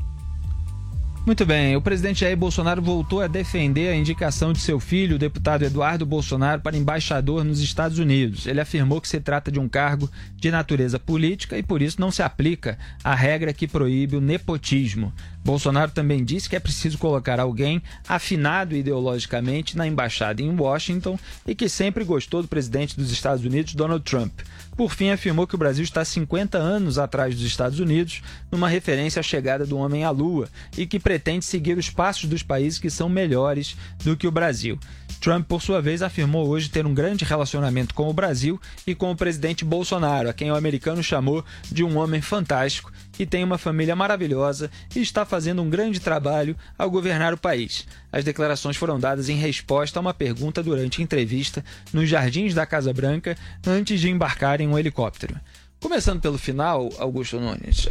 Muito bem, o presidente Jair Bolsonaro voltou a defender a indicação de seu filho, o deputado Eduardo Bolsonaro, para embaixador nos Estados Unidos. Ele afirmou que se trata de um cargo de natureza política e por isso não se aplica a regra que proíbe o nepotismo. Bolsonaro também disse que é preciso colocar alguém afinado ideologicamente na embaixada em Washington e que sempre gostou do presidente dos Estados Unidos, Donald Trump. Por fim, afirmou que o Brasil está 50 anos atrás dos Estados Unidos, numa referência à chegada do homem à Lua, e que pretende seguir os passos dos países que são melhores do que o Brasil. Trump, por sua vez, afirmou hoje ter um grande relacionamento com o Brasil e com o presidente Bolsonaro, a quem o americano chamou de um homem fantástico, que tem uma família maravilhosa e está fazendo um grande trabalho ao governar o país. As declarações foram dadas em resposta a uma pergunta durante entrevista nos jardins da Casa Branca antes de embarcar em um helicóptero. Começando pelo final, Augusto Nunes,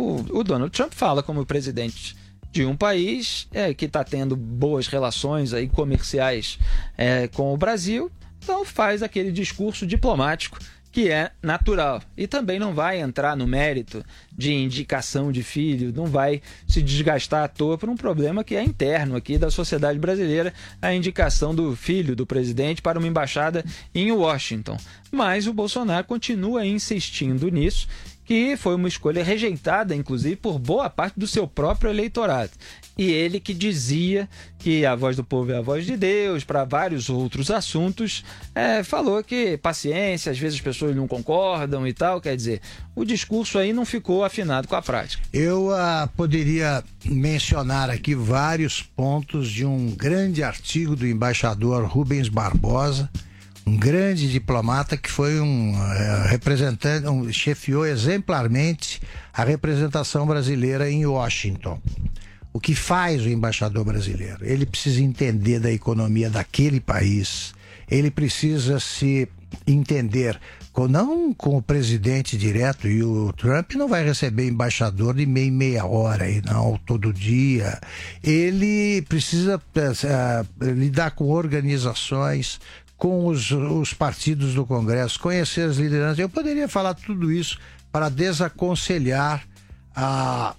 o Donald Trump fala como presidente de um país que está tendo boas relações aí comerciais com o Brasil, então faz aquele discurso diplomático que é natural. E também não vai entrar no mérito de indicação de filho, não vai se desgastar à toa por um problema que é interno aqui da sociedade brasileira, a indicação do filho do presidente para uma embaixada em Washington. Mas o Bolsonaro continua insistindo nisso, que foi uma escolha rejeitada, inclusive, por boa parte do seu próprio eleitorado. E ele, que dizia que a voz do povo é a voz de Deus, para vários outros assuntos, falou que paciência, às vezes as pessoas não concordam e tal, quer dizer, o discurso aí não ficou afinado com a prática. Eu poderia mencionar aqui vários pontos de um grande artigo do embaixador Rubens Barbosa, um grande diplomata que foi um representante, chefiou exemplarmente a representação brasileira em Washington. o que faz o embaixador brasileiro. Ele precisa entender da economia daquele país, ele precisa se entender não com o presidente direto, e o Trump não vai receber embaixador de meia hora, e não todo dia. Ele precisa lidar com organizações, com os partidos do Congresso, conhecer as lideranças. Eu poderia falar tudo isso para desaconselhar a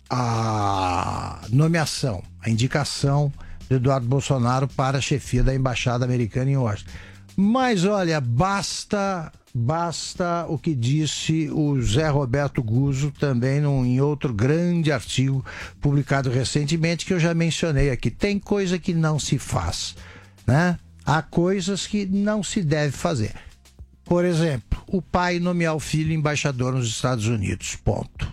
nomeação, a indicação de Eduardo Bolsonaro para a chefia da Embaixada Americana em Washington. Mas olha, basta o que disse o Zé Roberto Guzzo também em outro grande artigo publicado recentemente, que eu já mencionei aqui. Tem coisa que não se faz, né? Há coisas que não se deve fazer. Por exemplo, o pai nomear o filho embaixador nos Estados Unidos, ponto.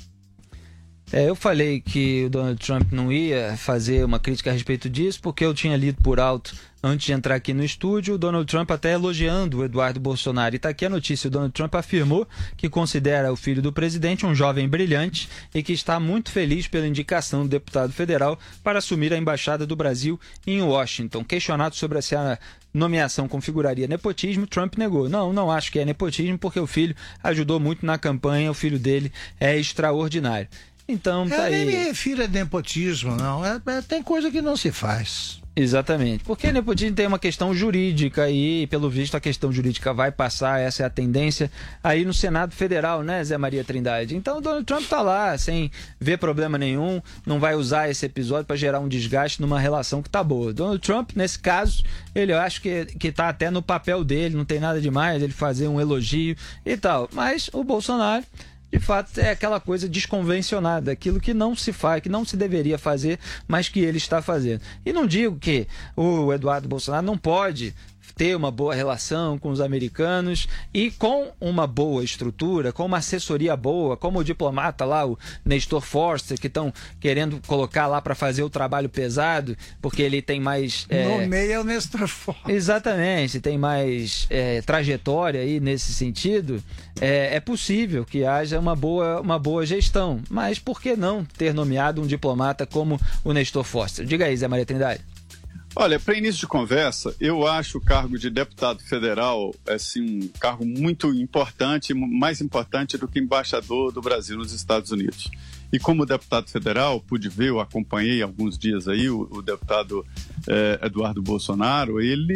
Eu falei que o Donald Trump não ia fazer uma crítica a respeito disso, porque eu tinha lido por alto antes de entrar aqui no estúdio, o Donald Trump até elogiando o Eduardo Bolsonaro. E está aqui a notícia: o Donald Trump afirmou que considera o filho do presidente um jovem brilhante e que está muito feliz pela indicação do deputado federal para assumir a Embaixada do Brasil em Washington. Questionado sobre se a nomeação configuraria nepotismo, Trump negou. Não acho que é nepotismo, porque o filho ajudou muito na campanha, o filho dele é extraordinário. Então, tá aí. Eu nem me refiro a nepotismo, não. Tem coisa que não se faz. Exatamente. Porque nepotismo tem uma questão jurídica e, pelo visto, a questão jurídica vai passar, essa é a tendência aí no Senado Federal, né, Zé Maria Trindade? Então, o Donald Trump tá lá sem ver problema nenhum, não vai usar esse episódio para gerar um desgaste numa relação que tá boa. Donald Trump, nesse caso, ele eu acho que tá até no papel dele, não tem nada demais ele fazer um elogio e tal. Mas o Bolsonaro, de fato, é aquela coisa desconvencionada, aquilo que não se faz, que não se deveria fazer, mas que ele está fazendo. E não digo que o Eduardo Bolsonaro não pode ter uma boa relação com os americanos e com uma boa estrutura, com uma assessoria boa, como o diplomata lá, o Nestor Forster, que estão querendo colocar lá para fazer o trabalho pesado, porque ele tem mais... Nomeia o Nestor Forster. Exatamente, tem mais trajetória aí nesse sentido. É possível que haja uma boa gestão, mas por que não ter nomeado um diplomata como o Nestor Forster? Diga aí, Zé Maria Trindade. Olha, para início de conversa, eu acho o cargo de deputado federal assim, um cargo muito importante, mais importante do que embaixador do Brasil nos Estados Unidos. E como deputado federal, pude ver, eu acompanhei alguns dias aí o deputado Eduardo Bolsonaro,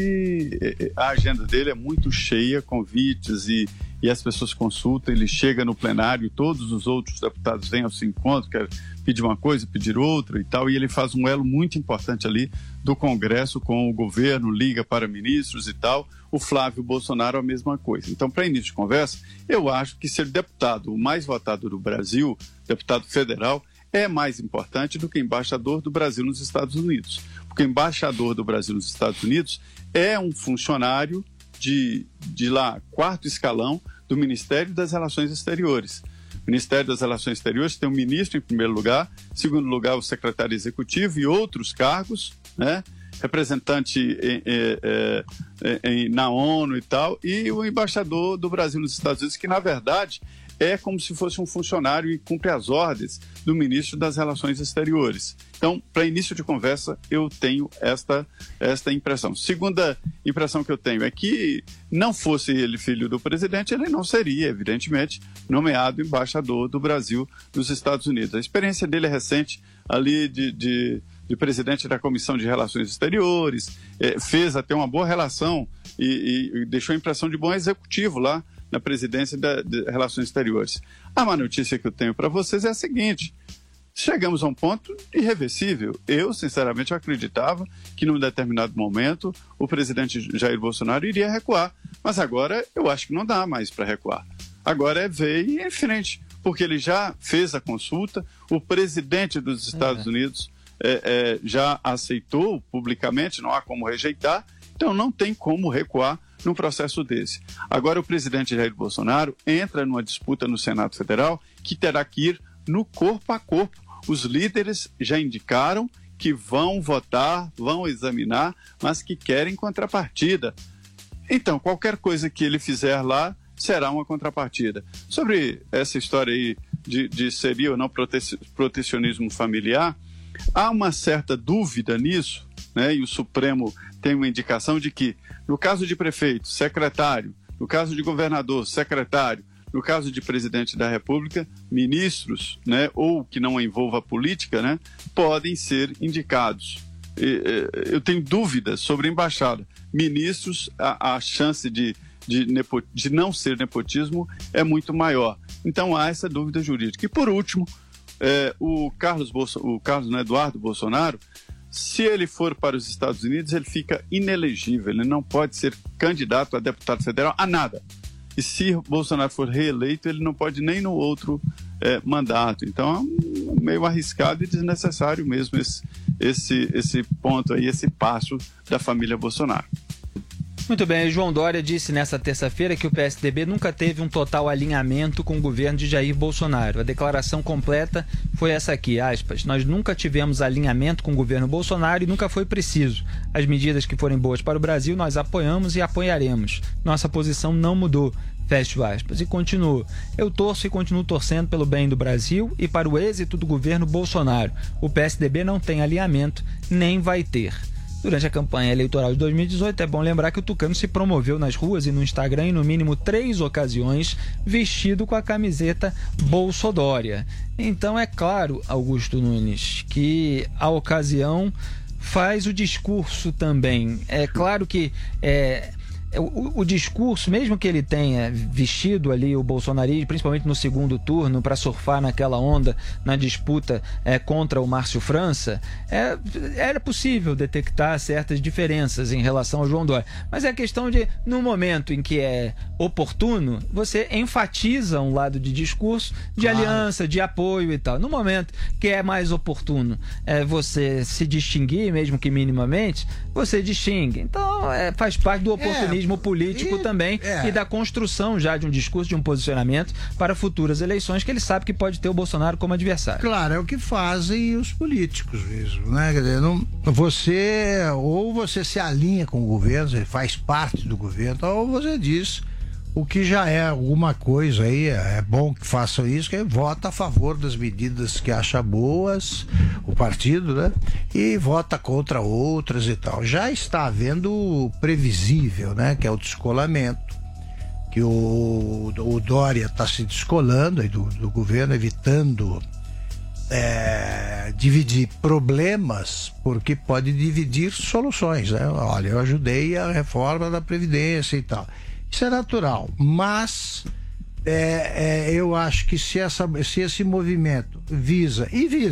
a agenda dele é muito cheia, convites e as pessoas consultam, ele chega no plenário, todos os outros deputados vêm ao seu encontro, querem pedir uma coisa, pedir outra e tal, e ele faz um elo muito importante ali do Congresso com o governo, liga para ministros e tal. O Flávio Bolsonaro a mesma coisa. Então, para início de conversa, eu acho que ser deputado o mais votado do Brasil, deputado federal, é mais importante do que embaixador do Brasil nos Estados Unidos. Porque embaixador do Brasil nos Estados Unidos é um funcionário de lá, 4º escalão do Ministério das Relações Exteriores. O Ministério das Relações Exteriores tem um ministro em primeiro lugar, em segundo lugar o secretário executivo e outros cargos, né? Representante na ONU e tal, e o embaixador do Brasil nos Estados Unidos, que na verdade é como se fosse um funcionário e cumpre as ordens do ministro das Relações Exteriores. Então, para início de conversa, eu tenho esta impressão. Segunda impressão que eu tenho é que, não fosse ele filho do presidente, ele não seria, evidentemente, nomeado embaixador do Brasil nos Estados Unidos. A experiência dele é recente, ali de presidente da Comissão de Relações Exteriores, fez até uma boa relação e deixou a impressão de bom executivo lá na presidência de Relações Exteriores. A má notícia que eu tenho para vocês é a seguinte: chegamos a um ponto irreversível. Eu, sinceramente, acreditava que num determinado momento o presidente Jair Bolsonaro iria recuar, mas agora eu acho que não dá mais para recuar. Agora é ver e ir em frente, porque ele já fez a consulta, o presidente dos Estados Unidos já aceitou publicamente, não há como rejeitar, então não tem como recuar num processo desse. Agora o presidente Jair Bolsonaro entra numa disputa no Senado Federal que terá que ir no corpo a corpo. Os líderes já indicaram que vão votar, vão examinar, mas que querem contrapartida. Então, qualquer coisa que ele fizer lá será uma contrapartida. Sobre essa história aí de seria ou não protecionismo familiar, Há uma certa dúvida nisso, né? E o Supremo tem uma indicação de que, no caso de prefeito, secretário, no caso de governador, secretário, no caso de presidente da República, ministros, né, ou que não envolva política, né, podem ser indicados. Eu tenho dúvidas sobre a embaixada. Ministros, a chance de não ser nepotismo é muito maior. Então há essa dúvida jurídica. E por último, o Carlos Eduardo Bolsonaro, se ele for para os Estados Unidos, ele fica inelegível, ele não pode ser candidato a deputado federal a nada. E se Bolsonaro for reeleito, ele não pode nem no outro mandato. Então é meio arriscado e desnecessário mesmo esse ponto aí, esse passo da família Bolsonaro. Muito bem, João Dória disse nesta terça-feira que o PSDB nunca teve um total alinhamento com o governo de Jair Bolsonaro. A declaração completa foi essa aqui, aspas, nós nunca tivemos alinhamento com o governo Bolsonaro e nunca foi preciso. As medidas que forem boas para o Brasil nós apoiamos e apoiaremos. Nossa posição não mudou. Fecho aspas. E continuou. Eu torço e continuo torcendo pelo bem do Brasil e para o êxito do governo Bolsonaro. O PSDB não tem alinhamento, nem vai ter. Durante a campanha eleitoral de 2018, é bom lembrar que o Tucano se promoveu nas ruas e no Instagram em no mínimo 3 ocasiões vestido com a camiseta Bolsodória. Então é claro, Augusto Nunes, que a ocasião faz o discurso também. É claro que o discurso, mesmo que ele tenha vestido ali o bolsonarismo, principalmente no segundo turno, para surfar naquela onda, na disputa contra o Márcio França, era possível detectar certas diferenças em relação ao João Dória. Mas é a questão de, no momento em que é oportuno, você enfatiza um lado de discurso, de aliança, de apoio e tal. No momento que é mais oportuno você se distinguir, mesmo que minimamente, você distingue. Então, faz parte do oportunismo político também e da construção já de um discurso, de um posicionamento para futuras eleições que ele sabe que pode ter o Bolsonaro como adversário. Claro, é o que fazem os políticos mesmo, né? Quer dizer, você se alinha com o governo, você faz parte do governo, ou você diz o que já é alguma coisa aí, é bom que façam isso, que vota a favor das medidas que acha boas, o partido, né? E vota contra outras e tal. Já está havendo previsível, né? Que é o descolamento, que o Dória está se descolando aí do governo, evitando dividir problemas, porque pode dividir soluções, né? Olha, eu ajudei a reforma da Previdência e tal. Isso é natural, mas eu acho que se esse movimento visa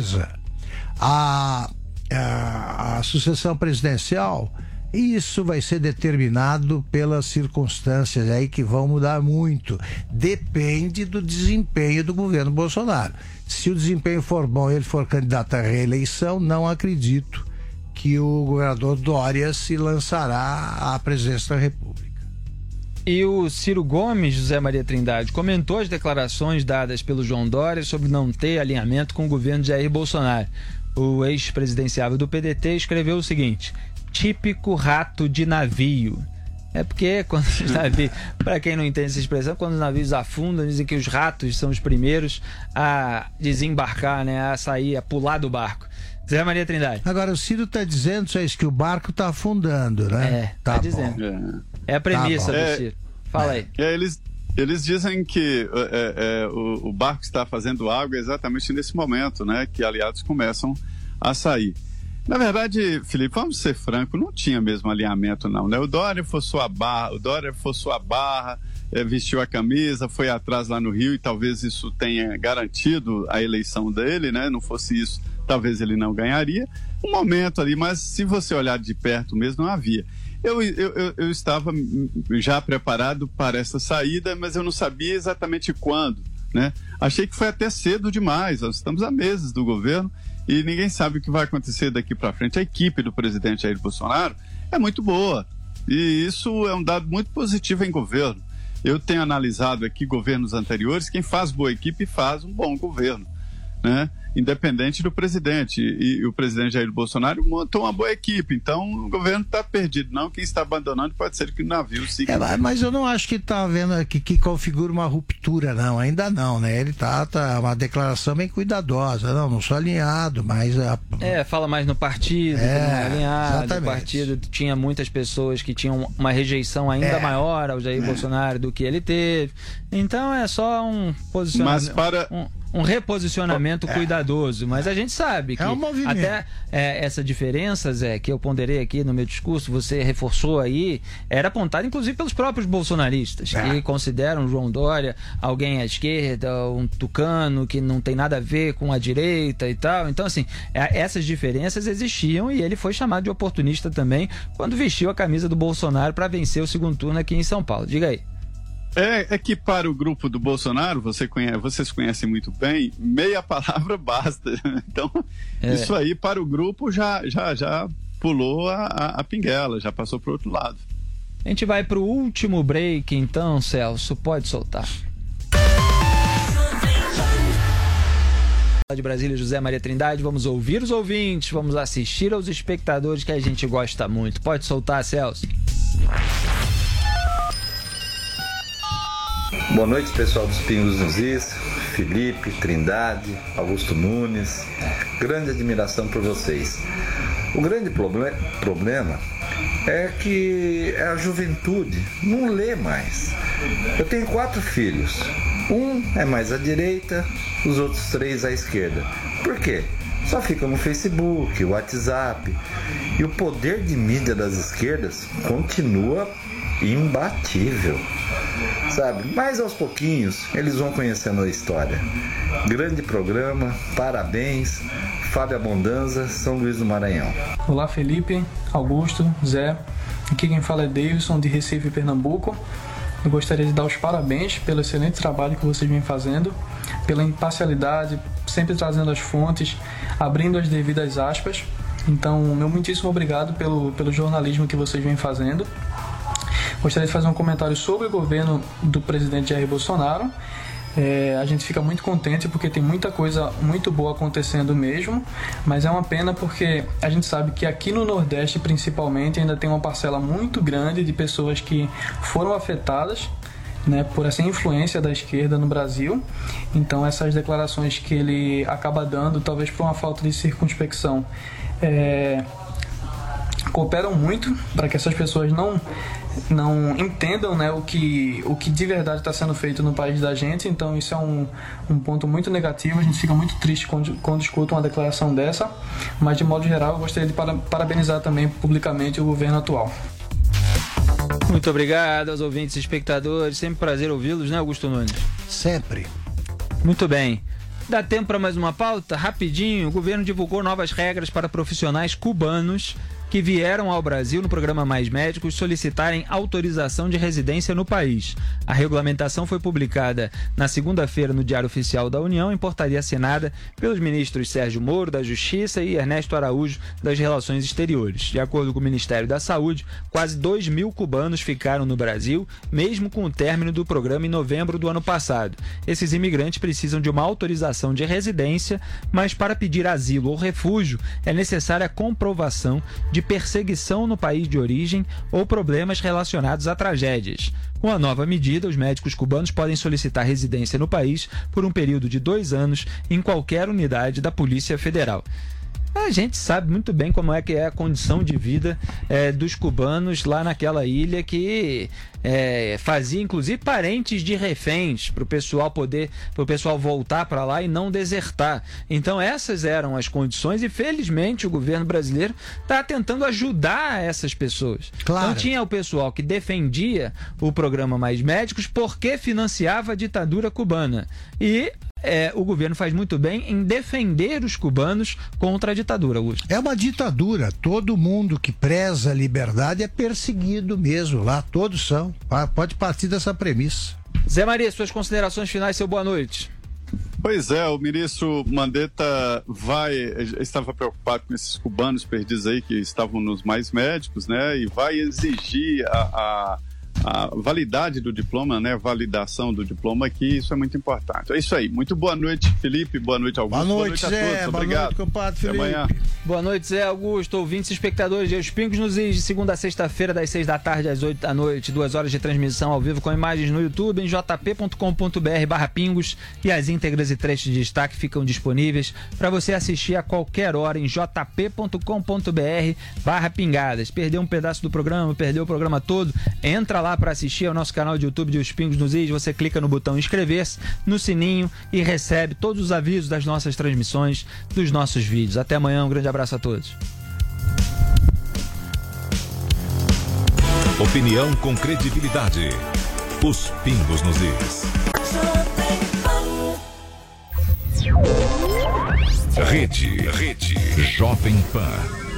a sucessão presidencial, isso vai ser determinado pelas circunstâncias aí que vão mudar muito. Depende do desempenho do governo Bolsonaro. Se o desempenho for bom e ele for candidato à reeleição, não acredito que o governador Dória se lançará à presidência da República. E o Ciro Gomes, José Maria Trindade, comentou as declarações dadas pelo João Dória sobre não ter alinhamento com o governo de Jair Bolsonaro. O ex-presidenciável do PDT escreveu o seguinte: típico rato de navio. É porque quando os navios, para quem não entende essa expressão, quando os navios afundam, dizem que os ratos são os primeiros a desembarcar, né, a sair, a pular do barco. Zé Maria Trindade. Agora, o Ciro está dizendo só isso, que o barco está afundando, né? Tá dizendo. É a premissa do Ciro. Fala aí. Eles dizem que o barco está fazendo água exatamente nesse momento, né? Que aliados começam a sair. Na verdade, Felipe, vamos ser francos, não tinha mesmo alinhamento não, né? O Dória forçou a barra, vestiu a camisa, foi atrás lá no Rio e talvez isso tenha garantido a eleição dele, né? Não fosse isso, talvez ele não ganharia. Um momento ali, mas se você olhar de perto mesmo, não havia. Eu estava já preparado para essa saída, mas eu não sabia exatamente quando, né? Achei que foi até cedo demais, nós estamos há meses do governo e ninguém sabe o que vai acontecer daqui para frente. A equipe do presidente Jair Bolsonaro é muito boa e isso é um dado muito positivo em governo. Eu tenho analisado aqui governos anteriores, quem faz boa equipe faz um bom governo, né? independente do presidente. E o presidente Jair Bolsonaro montou uma boa equipe, então o governo está perdido. Não, quem está abandonando pode ser que o navio siga. Mas eu não acho que está vendo que configura uma ruptura, não, ainda não, né? Ele tá uma declaração bem cuidadosa, não sou alinhado, mas... fala mais no partido, que não é alinhado, exatamente. O partido tinha muitas pessoas que tinham uma rejeição ainda maior ao Jair Bolsonaro do que ele teve, então é só um posicionamento... Um reposicionamento cuidadoso, mas a gente sabe que até essa diferença, Zé, que eu ponderei aqui no meu discurso, você reforçou aí, era apontada inclusive pelos próprios bolsonaristas, que consideram João Dória alguém à esquerda, um tucano que não tem nada a ver com a direita e tal. Então, assim, essas diferenças existiam e ele foi chamado de oportunista também quando vestiu a camisa do Bolsonaro para vencer o segundo turno aqui em São Paulo. Diga aí. É que para o grupo do Bolsonaro, vocês conhecem muito bem, meia palavra basta. Então, isso aí para o grupo já pulou a pinguela, já passou para o outro lado. A gente vai para o último break, então, Celso, pode soltar. De Brasília, José Maria Trindade, vamos ouvir os ouvintes, vamos assistir aos espectadores que a gente gosta muito. Pode soltar, Celso. Boa noite, pessoal dos Pingos nos Is, Felipe, Trindade, Augusto Nunes, grande admiração por vocês. O grande problema é que a juventude não lê mais. Eu tenho 4 filhos, um é mais à direita, os outros 3 à esquerda. Por quê? Só ficam no Facebook, WhatsApp, e o poder de mídia das esquerdas continua imbatível, sabe? Mas aos pouquinhos eles vão conhecendo a história. Grande programa, parabéns. Fábio Abondanza, São Luís do Maranhão. Olá, Felipe, Augusto, Zé. Aqui quem fala é Davidson, de Recife, Pernambuco. Eu gostaria de dar os parabéns pelo excelente trabalho que vocês vêm fazendo, pela imparcialidade, sempre trazendo as fontes, abrindo as devidas aspas. Então, meu muitíssimo obrigado pelo jornalismo que vocês vêm fazendo. Gostaria de fazer um comentário sobre o governo do presidente Jair Bolsonaro. A gente fica muito contente porque tem muita coisa muito boa acontecendo mesmo, mas é uma pena porque a gente sabe que aqui no Nordeste, principalmente, ainda tem uma parcela muito grande de pessoas que foram afetadas, né, por essa influência da esquerda no Brasil. Então essas declarações que ele acaba dando, talvez por uma falta de circunspecção, cooperam muito para que essas pessoas não entendam, né, o que de verdade está sendo feito no país da gente. Então isso é um ponto muito negativo. A gente fica muito triste quando escuta uma declaração dessa, mas de modo geral eu gostaria de parabenizar também publicamente o governo atual. Muito obrigado aos ouvintes e espectadores, sempre prazer ouvi-los, né, Augusto Nunes? Sempre. Muito bem. Dá tempo para mais uma pauta? Rapidinho, o governo divulgou novas regras para profissionais cubanos que vieram ao Brasil no programa Mais Médicos solicitarem autorização de residência no país. A regulamentação foi publicada na segunda-feira no Diário Oficial da União, em portaria assinada pelos ministros Sérgio Moro, da Justiça, e Ernesto Araújo, das Relações Exteriores. De acordo com o Ministério da Saúde, quase 2.000 cubanos ficaram no Brasil, mesmo com o término do programa em novembro do ano passado. Esses imigrantes precisam de uma autorização de residência, mas para pedir asilo ou refúgio é necessária a comprovação de perseguição no país de origem ou problemas relacionados a tragédias. Com a nova medida, os médicos cubanos podem solicitar residência no país por um período de 2 anos em qualquer unidade da Polícia Federal. A gente sabe muito bem como é que é a condição de vida dos cubanos lá naquela ilha que fazia inclusive parentes de reféns para o pessoal voltar para lá e não desertar. Então essas eram as condições e felizmente o governo brasileiro está tentando ajudar essas pessoas. Claro. Então tinha o pessoal que defendia o programa Mais Médicos porque financiava a ditadura cubana e o governo faz muito bem em defender os cubanos contra a ditadura, Augusto. É uma ditadura. Todo mundo que preza a liberdade é perseguido mesmo lá. Todos são. Pode partir dessa premissa. Zé Maria, suas considerações finais, seu boa noite. Pois é, o ministro Mandetta estava preocupado com esses cubanos perdidos aí que estavam nos Mais Médicos, né? E vai exigir a validade do diploma, né? Validação do diploma aqui, isso é muito importante. É isso aí. Muito boa noite, Felipe. Boa noite, Augusto. Boa noite, Zé. A todos. Obrigado. Boa noite, compadre Felipe. Até amanhã. Boa noite, Zé Augusto, ouvintes e espectadores de Os Pingos nos Is, de segunda a sexta-feira, das 6 da tarde às 8 da noite, 2 horas de transmissão ao vivo com imagens no YouTube, em jp.com.br/pingos, e as íntegras e trechos de destaque ficam disponíveis para você assistir a qualquer hora em jp.com.br/pingadas. Perdeu um pedaço do programa, perdeu o programa todo, entra lá para assistir ao nosso canal de YouTube de Os Pingos nos Is, você clica no botão inscrever-se, no sininho e recebe todos os avisos das nossas transmissões, dos nossos vídeos. Até amanhã, um grande abraço a todos. Opinião com credibilidade. Os Pingos nos Is. Rede Jovem Pan.